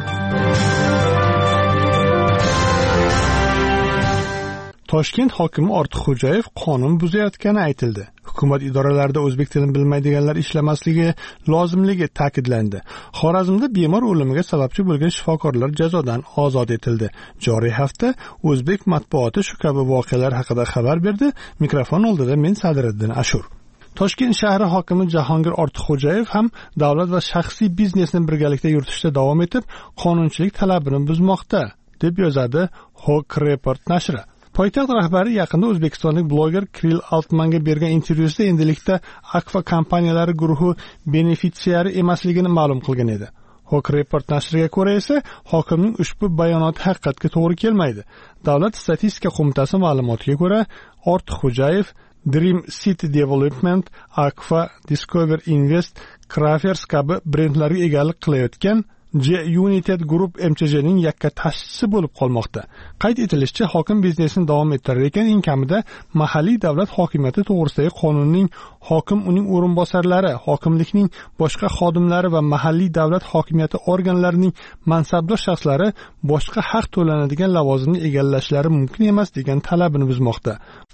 Toshkent hokimi Ortiqxo'jayev qonun buzayotgani aytildi. Hukumat idoralarida o'zbek tilini bilmaydiganlar ishlamasligi lozimligi ta'kidlandi. Xorazmda bemor o'limiga sababchi bo'lgan shifokorlar jazodan ozod etildi. Joriy hafta o'zbek matbuoti shu kabi voqealar haqida xabar berdi. Mikrofon oldida men Sadiriddin Ashur. Toshkent shahri hokimi Jahongir Ortiqxo'jayev ham davlat va shaxsiy biznesni birgalikda yuritishda davom etib, qonunchilik talabini buzmoqda, deb yozadi Hawk Report nashri. Poytaxt rahbari yaqinda o'zbekistonlik bloger Kirill Altmanga bergan intervyusida endilikda Akfa kompaniyalari guruhi benefitsiari emasligini ma'lum qilgan edi. Hawk Report nashriga ko'ra esa hokimning ushbu bayonoti haqiqatga to'g'ri kelmaydi. Davlat statistika qo'mitasi ma'lumotiga ko'ra, Ortiqxo'jayev Dream City Development, Akfa, Discover Invest, Crafers kabi brendlarga egalik qilayotgan G-United Group MCJning yakka tashchisi bo'lib qolmoqda. Qayd etilishicha, hokim biznesini davom ettirar ekan, eng kamida mahalliy davlat hokimiyati to'g'risidagi qonunning hokim, uning o'rinbosarlari, hokimlikning boshqa xodimlari va mahalliy davlat hokimiyati organlarining mansabdor shaxslari boshqa haq to'lanadigan lavozimni egallashlari mumkin emas degan talabini buzmoqda.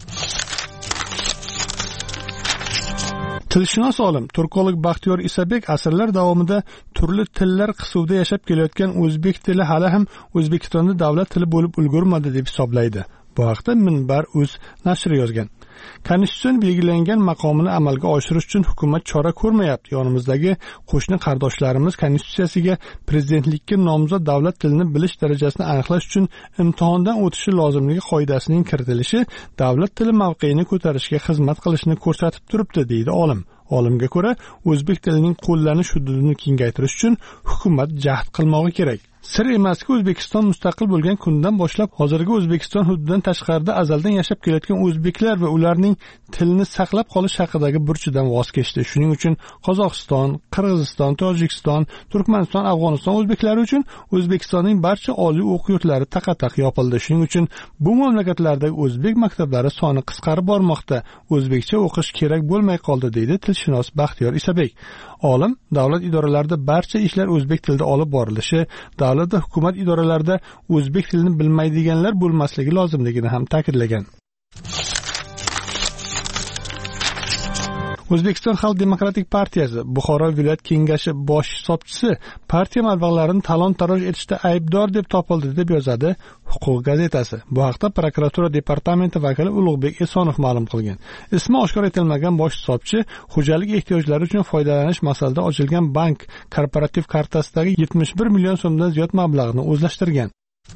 Tilshunos olim turkolog Baxtiyor Isabek asrlar davomida turli tillar qisuvida yashab kelayotgan o'zbek tili hali ham O'zbekistonda davlat tili bo'lib ulgurmadi deb hisoblaydi. Bu haqda Minbar.uz nashri yozgan. Konstitutsiyon belgilangan maqomini amalga oshirish uchun hukumat chora ko'rmayapti. Yonimizdagi qo'shni qardoshlarimiz konstitutsiyasiga prezidentlikka nomzod davlat tilini bilish darajasini aniqlash uchun imtihondan o'tishi lozimligi qoidasining kiritilishi davlat tili mavqeini ko'tarishga xizmat qilishini ko'rsatib turibdi, deydi olim. Olimga ko'ra, o'zbek tilining qo'llanish hududini kengaytirish uchun hukumat jahd qilmoqi kerak. Sir emaski, O'zbekiston mustaqil bo'lgan kundan boshlab hozirgi O'zbekiston hududidan tashqarida azaldan yashab kelayotgan o'zbeklar va ularning tilini saqlab qolish haqidagi burchidan voz kechdi. Shuning uchun Qozog'iston, Qirg'iziston, Tojikiston, Turkmaniston, Afg'oniston o'zbeklari uchun O'zbekistonning barcha oliy o'quv yurtlari taqataq yopildi. Shuning uchun bu mamlakatlardagi o'zbek maktablari soni qisqarib bormoqda. O'zbekcha o'qish kerak bo'lmay qoldi, deydi tilshunos Baxtiyor Isabek. Olim davlat idoralarida barcha ishlar o'zbek tilida olib borilishi, davlat va hukumat idoralarida o'zbek tilini bilmaydiganlar bo'lmasligi lozimligini ham ta'kidlagan. O'zbekiston Xalq demokratik partiyasi Buxoro viloyat kengashi bosh hisobchisi partiya mablag'larini talon-taroj etishda aybdor deb topildi, deb yozadi Huquq gazetasi. Bu haqda prokuratura departamenti vakili Ulug'bek Esonov ma'lum qilgan. Ismi oshkor etilmagan bosh hisobchi xo'jalik ehtiyojlari uchun foydalanish masalasida ochilgan bank korporativ kartasidagi 71 million so'mdan ziyod mablag'ni o'zlashtirgan.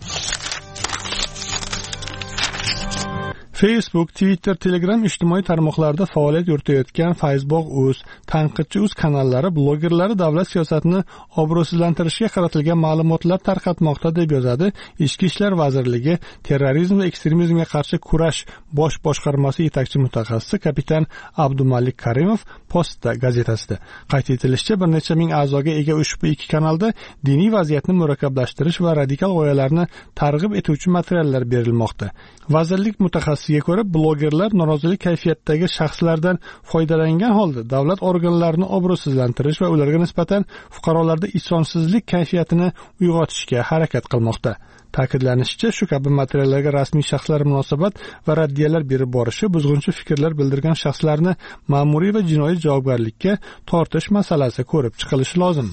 Facebook, Twitter, Telegram ijtimoiy tarmoqlarida faoliyat yuritayotgan Facebook.uz, Tanqidchi.uz kanallari blogerlari davlat siyosatini obro'sizlantirishga qaratilgan ma'lumotlar tarqatmoqda, deb yozadi Ichki ishlar vazirligi terrorizm va ekstremizmga qarshi kurash bosh boshqarmasi yetakchi mutaxassisi kapitan Abdumalik Karimov Posta gazetasida. Qayd etilishicha, bir necha ming a'zoga ega ushbu ikki kanalda diniy vaziyatni murakkablashtirish va radikal g'oyalarni targ'ib etuvchi materiallar berilmoqda. Vazirlik mutaxassisiga ko'ra, blogerlar norozilik kayfiyatidagi shaxslardan foydalangan holda davlat organlarini obro'sizlantirish va ularga nisbatan fuqarolarda ishonchsizlik kayfiyatini uyg'otishga harakat qilmoqda. Ta'kidlanishicha, shu kabi materiallarga rasmiy shaxslar munosabat va raddiyalar berib borishi, buzg'unchi fikrlar bildirgan shaxslarni ma'muriy va jinoiy javobgarlikka tortish masalasi ko'rib chiqilishi lozim.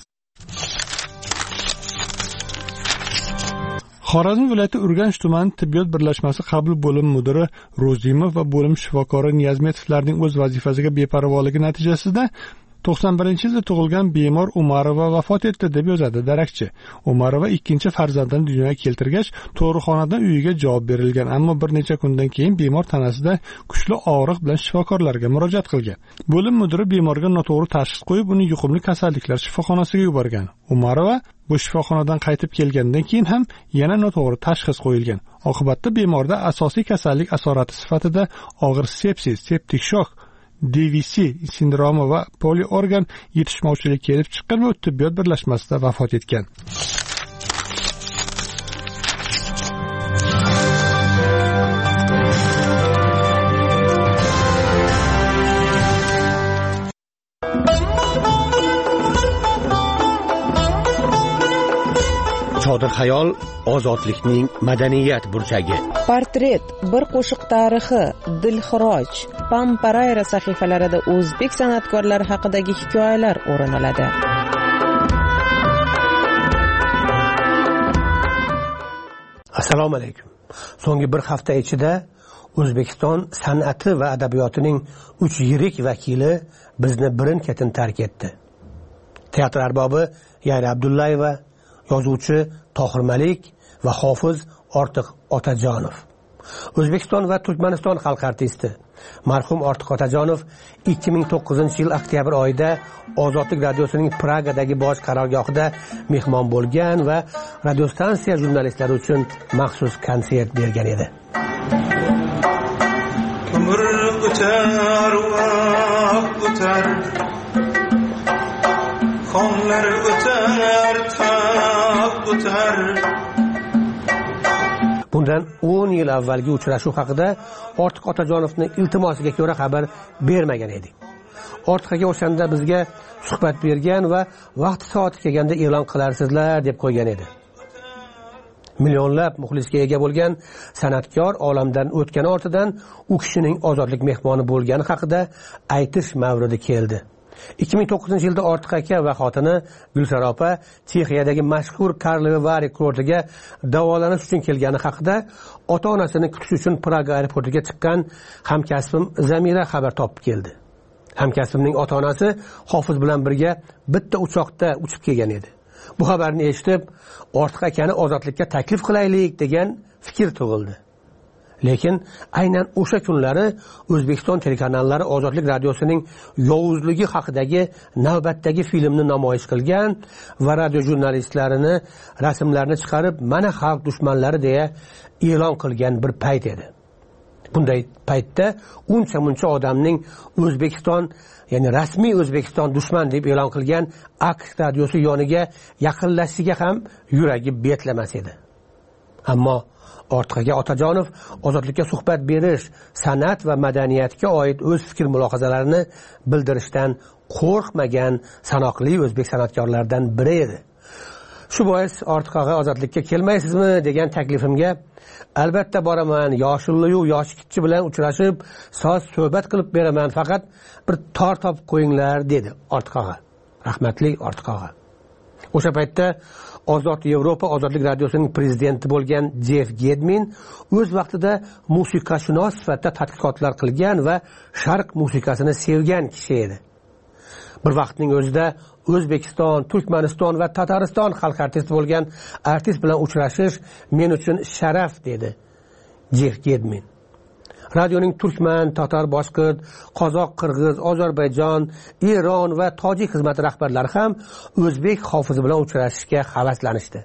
Xorazm viloyati Urganch tumani tibbiyot birlashmasi qabul bo'lim mudiri Ro'zimov va bo'lim shifokori Niyazmetovlarning o'z vazifasiga beparvoligi natijasida 91-yilda tug'ilgan bemor Umarova vafot etdi deb yozadi darakchi. Umarova ikkinchi farzandini dunyoga keltirgach, tug'ruqxonadan uyiga javob berilgan, ammo bir necha kundan keyin bemor tanasida kuchli og'riq bilan shifokorlarga murojaat qilgan. Bo'lim mudiri bemorga noto'g'ri tashxis qo'yib, uni yuqumli kasalliklar shifoxonasiga yuborgan. Umarova bu shifoxonadan qaytib kelgandan keyin ham yana noto'g'ri tashxis qo'yilgan. Oqibatda bemorda asosiy kasallik asorati sifatida og'ir sepsis, septik shok, DVC sindromi va poliorgan yetishmovchilik kelib chiqqan va tibbiyot birlashmasida vafot etgan. Chodir xayol ozodlikning madaniyat burchagi. Portret, bir qo'shiq tarixi, Dilxiroj, Pamparayra sahifalarida o'zbek san'atkorlari haqidagi hikoyalar o'rin oladi. Assalomu alaykum. So'nggi bir hafta ichida O'zbekiston san'ati va adabiyotining 3 yirik vakili bizni birin-ketin tark etdi. Teatr arbobi Yayra Abdullayeva, yozuvchi Tohir Malik va hofiz Ortiq Otajonov. O'zbekiston va Turkmaniston xalq artisti marhum Ortiq Otajonov 2009-yil oktyabr oyida Ozodlik radiosining Pragadagi bosh qarorgohida mehmon bo'lgan va radiostansiya jurnalistlari uchun maxsus konsert bergan edi. Umr o'tar, vaqt o'tar, qonlar o'tar, taq o'tar. Bundan 10 yil avvalgi uchrashuv haqida Ortiq Otajonovning iltimosiga ko'ra xabar bermagan edik. Ortiqga o'shanda bizga suhbat bergan va vaqti soati kelganda e'lon qilarsizlar deb qo'ygan edi. Millionlab muxlisga ega bo'lgan san'atkor olamdan o'tgani ortidan u kishining ozodlik mehmoni bo'lgani haqida aytish mavridi keldi. 2009-yilda Ortiq aka va xotini Gulsara opa Chexiyadagi mashhur Karlovy Vary kurortiga davolanish uchun kelgani haqida ota-onasini kutish uchun Praga aeroportiga chiqqan hamkasbim Zamira xabar topib keldi. Hamkasbimning ota-onasi Hofiz bilan birga bitta uchoqda uchib kelgan edi. Bu xabarni eshitib, Ortiq akani ozodlikka taklif qilaylik degan fikr tug'ildi. Lekin aynan o'sha kunlari O'zbekiston telekanallari Ozodlik radiosining yovuzligi haqidagi navbatdagi filmni namoyish qilgan va radio jurnalistlarini rasmlarni chiqarib, mana xalq dushmanlari deya e'lon qilgan bir payt edi. Bunday paytda uncha-muncha odamning O'zbekiston, ya'ni rasmiy O'zbekiston dushman deb e'lon qilgan AQSh radiosi yoniga yaqinlashishiga ham yuragi betlamas edi. Ammo Ortiq Otajonov ozodlikka suhbat berish, san'at va madaniyatga oid o'z fikr mulohazalarini bildirishdan qo'rqmagan sanoqli o'zbek san'atkorlaridan biri edi. Shu bois Ortiq ozodlikka kelmaysizmi degan taklifimga albatta boraman, yoshilliyu yoshikitchi bilan uchrashib, so'z suhbat qilib beraman, faqat bir tor topib qo'yinglar dedi Ortiq. Rahmatli Ortiq. O'sha paytda Ozod Yevropa Ozodlik radiosining prezidenti bo'lgan Jeff Gedmin o'z vaqtida musiqashunos sifatida tadqiqotlar qilgan va sharq musiqasini sevgan kishi edi. Bir vaqtning o'zida O'zbekiston, Turkmaniston va Tatariston xalq artisti bo'lgan artist bilan uchrashish men uchun sharaf dedi Jeff Gedmin. Radioning turkman, tatar, boshqirt, qozoq, qirg'iz, Ozarbayjon, Eron va tojik xizmati rahbarlari ham o'zbek hofizi bilan uchrashishga havaslanishdi.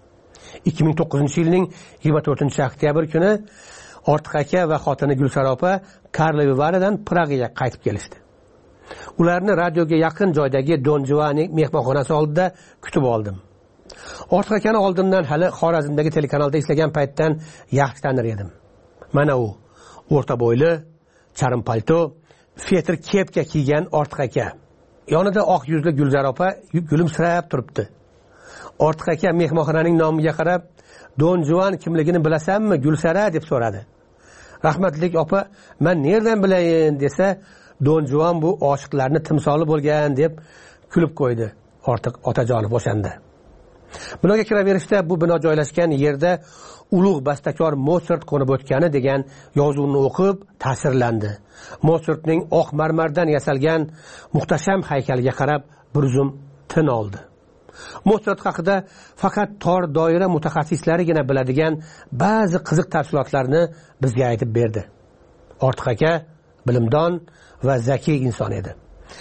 2009-yilning 24-oktyabr kuni Ortiq aka va xotini Gulsara opa Karlovy Varydan Pragaga qaytib kelishdi. Ularni radioga yaqin joydagi Don Giovanni mehmonxonasi oldida kutib oldim. Ortiq akani oldindan hali Xorazmdagi telekanalda ishlagan paytdan yaxshi tanir edim. Mana u o'rta bo'yli, charim palto, fetr kepka kiygan Ortiq aka. Yonida oq yuzli Gulsara opa gulumsirab turibdi. Ortiq aka mehmonxonaning nomiga qarab, Don Juan kimligini bilasanmi, Gulsara deb so'radi. Rahmatlik opa, men nerdan bilayin desa, Don Juan bu oshiqlarning timsoli bo'lgan deb kulib qo'ydi Ortiq Otajonov o'shanda. Binoga kiraverishda bu bino joylashgan yerda ulug' bastakor Mozart qo'nib o'tgani degan yozuvni o'qib ta'sirlandi. Mozartning oq marmardan yasalgan muhtasham haykaliga qarab bir zum tin oldi. Mozart haqida faqat tor doira mutaxassislarigina biladigan ba'zi qiziq tafsilotlarni bizga aytib berdi. Ortiq aka bilimdon va zakiy inson edi.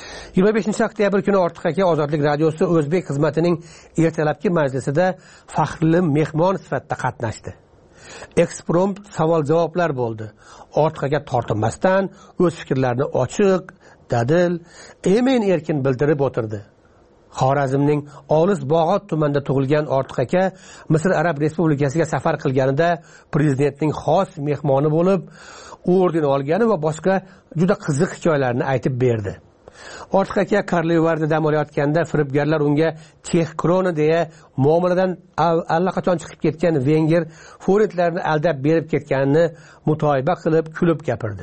25-oktyabr kuni Ortiq aka Ozodlik radiosi O'zbek xizmatining ertalabki majlisida faxrli mehmon sifatida qatnashdi. Eksprompt savol-javoblar bo'ldi. Ortiq aka tortinmasdan o'z fikrlarini ochiq, dadil, emin erkin bildirib o'tirdi. Xorazmning olis Bog'ot tumanida tug'ilgan Ortiq aka Misr Arab Respublikasiga safar qilganida prezidentning xos mehmoni bo'lib, orden olgani va boshqa juda qiziq hikoyalarni aytib berdi. Ortiq aka Karlovarda dam olayotganda firibgarlar unga Chex kroni deya muomaladan allaqachon chiqib ketgan venger forintlarni aldab berib ketganini mutoyiba qilib kulib gapirdi.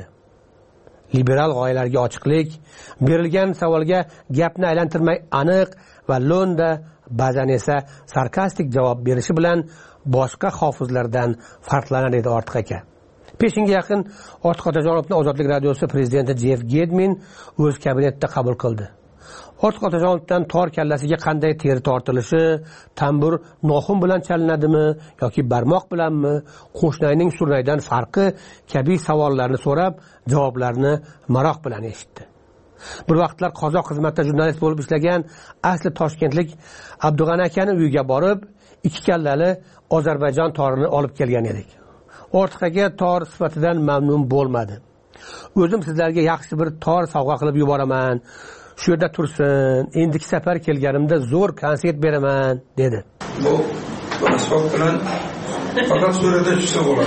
Liberal g'oyalarga ochiqlik, berilgan savolga gapni aylantirmay aniq va lo'nda, ba'zan esa sarkastik javob berishi bilan boshqa hofizlardan farqlanar edi Ortiq aka. Peshinga yaqin Ortiq Otajonovni Ozodlik radiosi prezidenti Jeff Gedmin o'z kabinetida qabul qildi. Ortiq Otajonovdan tor kallasiga qanday teri tortilishi, tambur noxun bilan chalinadimi yoki barmoq bilanmi, qo'shnayning surnaydan farqi kabi savollarni so'rab, javoblarni maroq bilan eshitdi. Bir vaqtlar qozoq xizmatida jurnalist bo'lib ishlagan asli toshkentlik Abdug'ani akani uyiga borib, 2 kallali Ozarbayjon torini olib kelgan edik. Ortiq aka tor sifatidan mamnun bo'lmadi. O'zim sizlarga yaxshi bir tor sovg'a qilib yuboraman. Shu yerda tursin, endiki safar kelganimda zo'r konsert beraman, dedi. Bu asbob bilan faqat surata tushsa bo'ladi.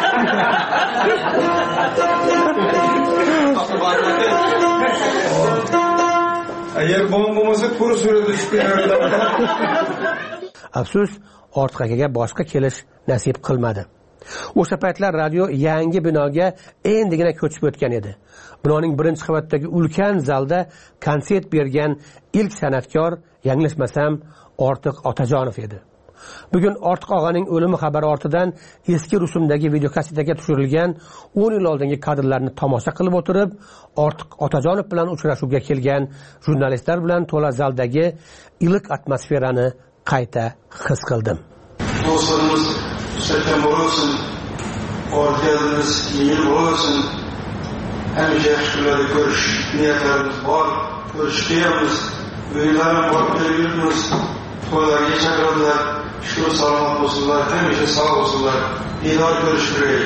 Agar bo'lmasa, to'g'ri surata tushib beradi. Afsus, Ortiq akaga boshqa kelish nasib qilmadi. O'sha paytlar radio yangi binoga endigina ko'chib o'tgan edi. Binoning birinchi qavatidagi ulkan zalda konsert bergan ilk san'atkor, yanglishmasam, Ortiq Otajonov edi. Bugun Ortiq og'aning o'limi xabari ortidan eski rusumdagi videokasetaga tushirilgan 10 yil oldingi kadrlarni tomosha qilib o'tirib, Ortiq Otajonov bilan uchrashuvga kelgan jurnalistlar bilan to'la zaldagi iliq atmosferani qayta his qildim. Do'stlarimiz mustahkam bo'lsin, organimiz yengil bo'lsin. Hamisha yaxshi kunlarda ko'rish niyatlarimiz bor, ko'rishgayamiz. Uylarim bor, yurtimiz to'ylarga chaqiradilar. Shukur salomat bo'lsinlar, hamisha sog' bo'lsinlar. Diydor ko'rish kerak.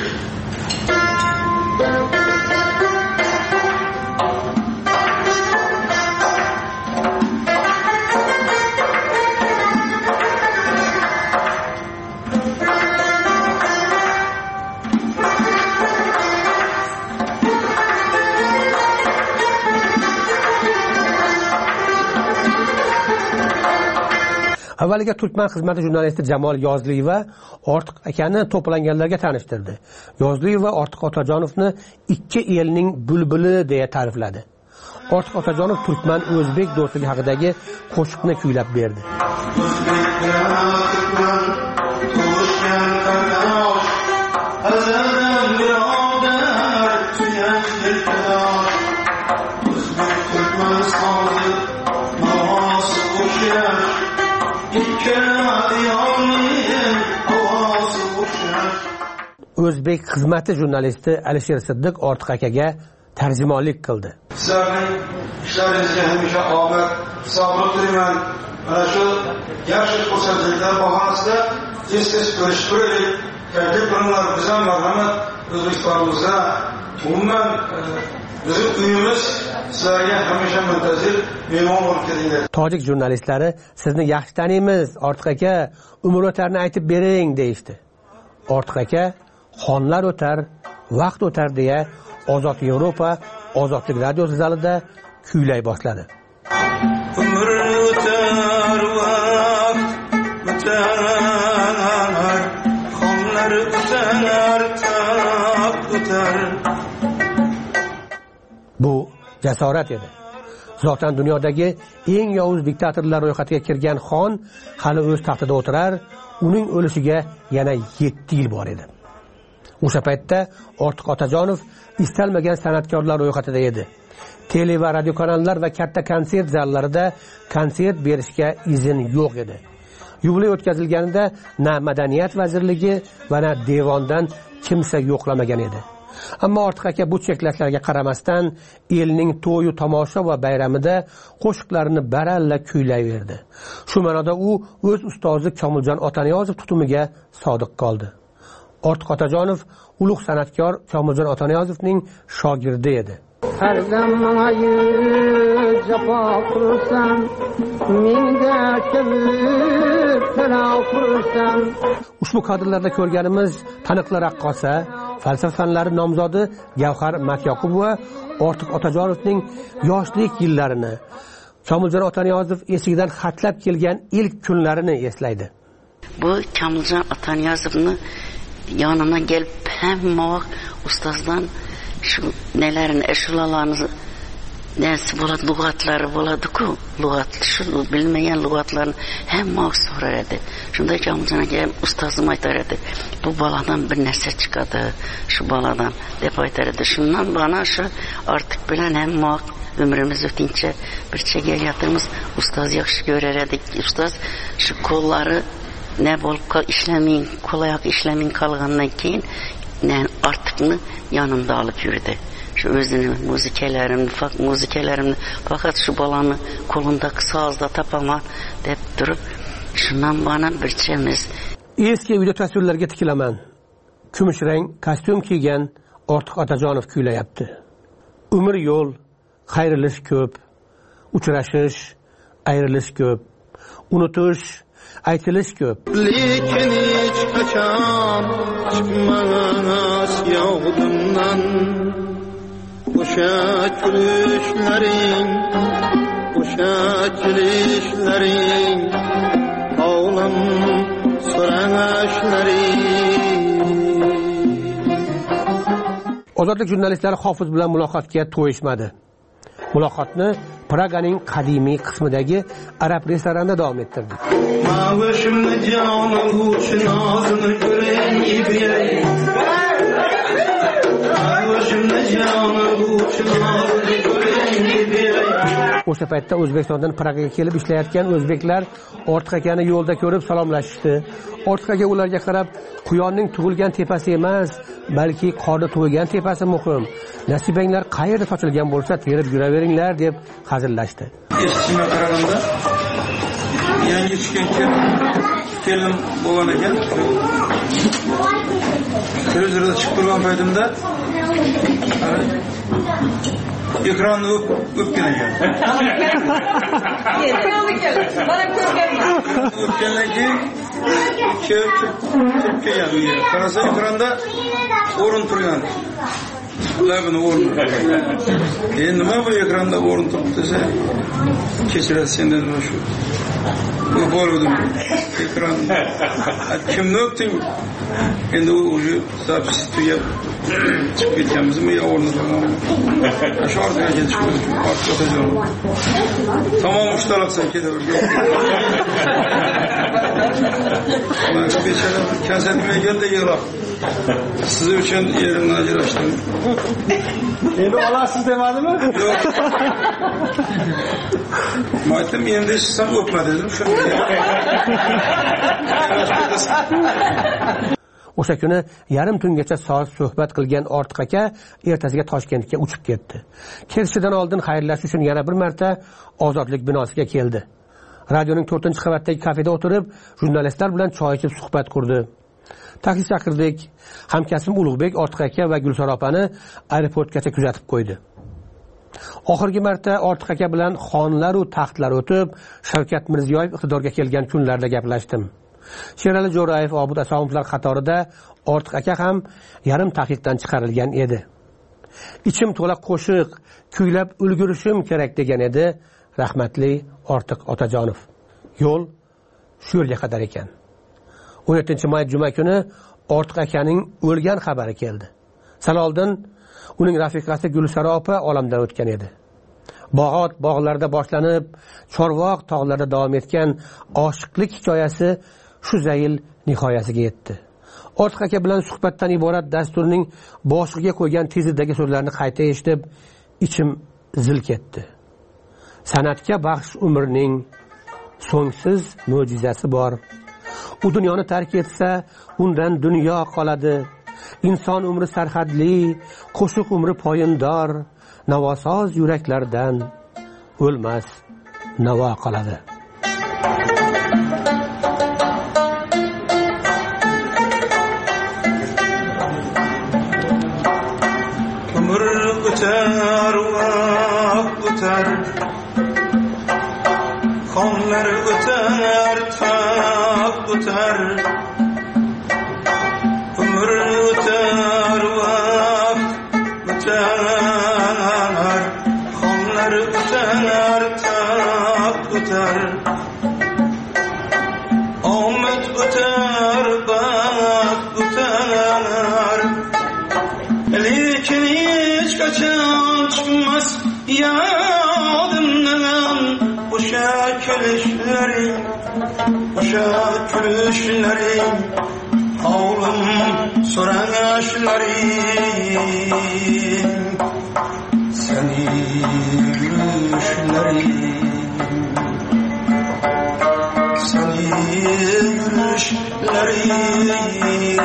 Avvaliga Turkman xizmati jurnalisti Jamol Yozliyeva Ortiq akani to'planganlarga tanishtirdi. Yozliyeva Ortiq Otajonovni ikki elning bulbuli deya ta'rifladi. Ortiq Otajonov Turkman o'zbek do'stligi haqidagi qo'shiqni kuylab berdi. O'zbek xizmati jurnalisti Alisher Siddiq Ortiq akaga tarjimonlik qildi. Sizlarning ishlaringizga hamisha omad, sog'lik tilayman. Mana shu yaxshi ko'rsatuvlar bahonasida tez-tez ko'rishib turaylik. Taklif qilinglar, biz ham marhamat O'zbekistonimizda umuman bizning uyimiz sizlarga hamisha muntazir mehmon bo'lib kelinglar. Tojik jurnalistlari sizni yaxshi taniymiz, Ortiq aka, umr o'tarni aytib bering deydi. Ortiq aka xonlar o'tar, vaqt o'tar deya Ozod Yevropa Ozodlik radiosi zalida kuylay boshladi. Umr o'tar, vaqt o'tar, xonlar o'tar, tab o'tar. Bu jasorat edi. zotan dunyodagi eng yovuz diktatorlar ro'yxatiga kirgan xon hali o'z taxtida o'tirar, uning o'lishiga yana 7 yil bor edi. O'sha paytda Ortiq Otajonov istalmagan san'atkorlar ro'yxatida edi. Tele va radio kanallar va katta konsert zallarida konsert berishga izn yo'q edi. Yubiley o'tkazilganida na Madaniyat vazirligi va na devondan kimsa yo'qlamagan edi. Ammo Ortiq aka bu cheklashlarga qaramasdan elning to'yi tomosha va bayramida qo'shiqlarini baralla kuylayverdi. Shu ma'noda u o'z ustozi Komiljon Otaniyozov tutumiga sodiq qoldi. Ortiq Otajonov ulug' san'atkor Komiljon Otaniyozovning shogirdi edi. Har zamon jafo qilsam, menga kelib salom qilsam. Ushbu kadrlarda ko'rganimiz taniqli raqqosa, falsafa fanlari nomzodi Gavhar Matyoqubova Ortiq Otajonovning yoshlik yillarini, Komiljon Otaniyozov esigidan xatlab kelgan ilk kunlarini eslaydi. Bu Komiljon Otaniyozovni yonına gelip hamma ustozdan şu nelerin eşulalarını nesi bo'ladi, lug'atlari bo'ladi-ku, lug'at shu bilmagan lug'atlarni hamma so'rar edi. Shunda Komiljon aka ustozim aytar edi, bu boladan bir narsa chiqadi, shu boladan deb aytar edi. Shundan bana shu Ortiq bilan hamma ömrümüz o'tincha bir chegayotimiz ustoz yaxshi ko'rar edik. Ustoz shu qo'llari ne bo'lib ishlamin, qo'layoq ishlamin qolgandan keyin Ortiqni yanımda alıp yürüdü. Şu özünün muzikalarimni fakat şu balanı kolundaki sazda tapama deb durup şundan bana bir çemiz. Eski video tasvirlarga tikilaman. Kumush rang kostyum kiygan Ortiq Otajonov kuylayapti. Umr yo'l, xayrilish ko'p, uchrashish, ayrilish ko'p, unutish, aytilish ko'p. Lekin hech qachon chiqmas yog'dimdan. O'sha kulishlaring, o'sha chilishlaring, o'g'lim so'rashlaring. Ozodlik jurnalistlari Hofiz bilan muloqotga to'yishmadi. Muloqotni Praganing qadimiy qismidagi arab restoranida davom ettirdik. Mavshimni joni uchun nozini ko'ring ibiyay. Mavshimni joni uchun nozini ko'ring ibiyay. O'sha paytda O'zbekistondan Pragaga kelib ishlayotgan o'zbeklar Ortiq akani yo'lda ko'rib salomlashishdi. Ortiq aka ularga qarab, quyonning tug'ilgan tepasi emas, balki qorni to'ygan tepasi muhim. Nasibanglar qayerda sochilgan bo'lsa, terib yuraveringlar deb hazillashdi. Eshitishimga qaraganda yangi tushgan kelin bo'lgan ekan. Televizorda chiqib turgan paytimda ekronni o'pgan ekan. O'pgandan keyin kelgan uyga. Qarasa ekranda o'rin turgan. Labini o'rin. Endi nima bu ekranda o'rin turibdi desa, kechirasiz dedim shu. Bu bo'ldim. Ekran. Kimni o'pding? Endi u zapis tugab chiqib ketganmizmi yo o'rnida turganmi? Shu orqaga ketish kerak. Ortiq Otajonov. Tamom ustalaqsan ketavergan. Mana shu bechara konsertga keldi yig'lab. Siz uchun yerimni ajrashdim. Endi olasiz demadimi? Yo'q. Maytam endi chiqsam o'pma dedim. O'sha kuni yarim tungacha soat suhbat qilgan Ortiq aka ertasiga Toshkentga uchib ketdi. Ketishidan oldin xayrlashish uchun yana bir marta Ozodlik binosiga keldi. Radioning 4-qavatdagi kafeda o'tirib, jurnalistlar bilan choy ichib suhbat qurdi. Taksi chaqirdik. Hamkasbim Ulug'bek Ortiq aka va Gulsara opani aeroportgacha kuzatib qo'ydi. Oxirgi marta Ortiq aka bilan xonlar va taxtlar o'tib, Shavkat Mirziyoyev iqtidorga kelgan kunlarda gaplashdim. Sherali Jo'rayev, Obid Asomovlar qatorida Ortiq aka ham yarim taqiqdan chiqarilgan edi. Ichim to'la qo'shiq, kuylab ulgurishim kerak degan edi rahmatli Ortiq Otajonov. Yo'l shu yerga qadar ekan. 17-may juma kuni Ortiq akaning o'lgan xabari keldi. Sal oldin uning rafiqasi Gulsara opa olamdan o'tgan edi. bog'ot bog'larda boshlanib chorvoq tog'larda davom etgan oshiqlik hikoyasi shu zayl nihoyasiga yetdi. Ortiq aka bilan suhbatdan iborat dasturning boshiga qo'ygan tezidagi so'zlarni qayta eshitib ichim zil ketdi. San'atga baxsh umrning so'ngsiz mo'jizasi bor. U dunyoni tark etsa, undan dunyo qoladi. Inson umri sarhadli, qo'shiq umri poyindor, navosoz yuraklardan o'lmas navo qoladi. Umr o'tar, vaqt o'tar, xonlar o'tar, taq o'tar. Umr o'tar, vaqt o'tar, xonlar o'tar, taq o'tar. Omad o'tar, baxt o'tar, lekin hech qachon chiqmas yodimdan o'sha kulishlaring, o'sha kulishlaring, hovlim so'rashlaring, seni yurishlaring, seni yurishlaring.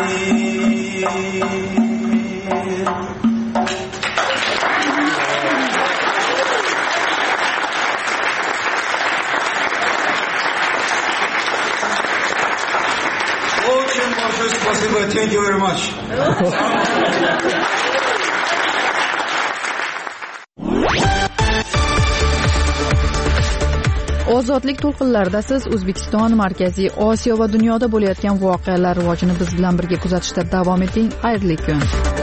Спасибо, thank you very much. Ozodlik to'lqinlarida siz O'zbekiston, Markaziy Osiyo va dunyoda bo'layotgan voqealar rivojini biz bilan birga kuzatishda davom eting. Xayrli kun.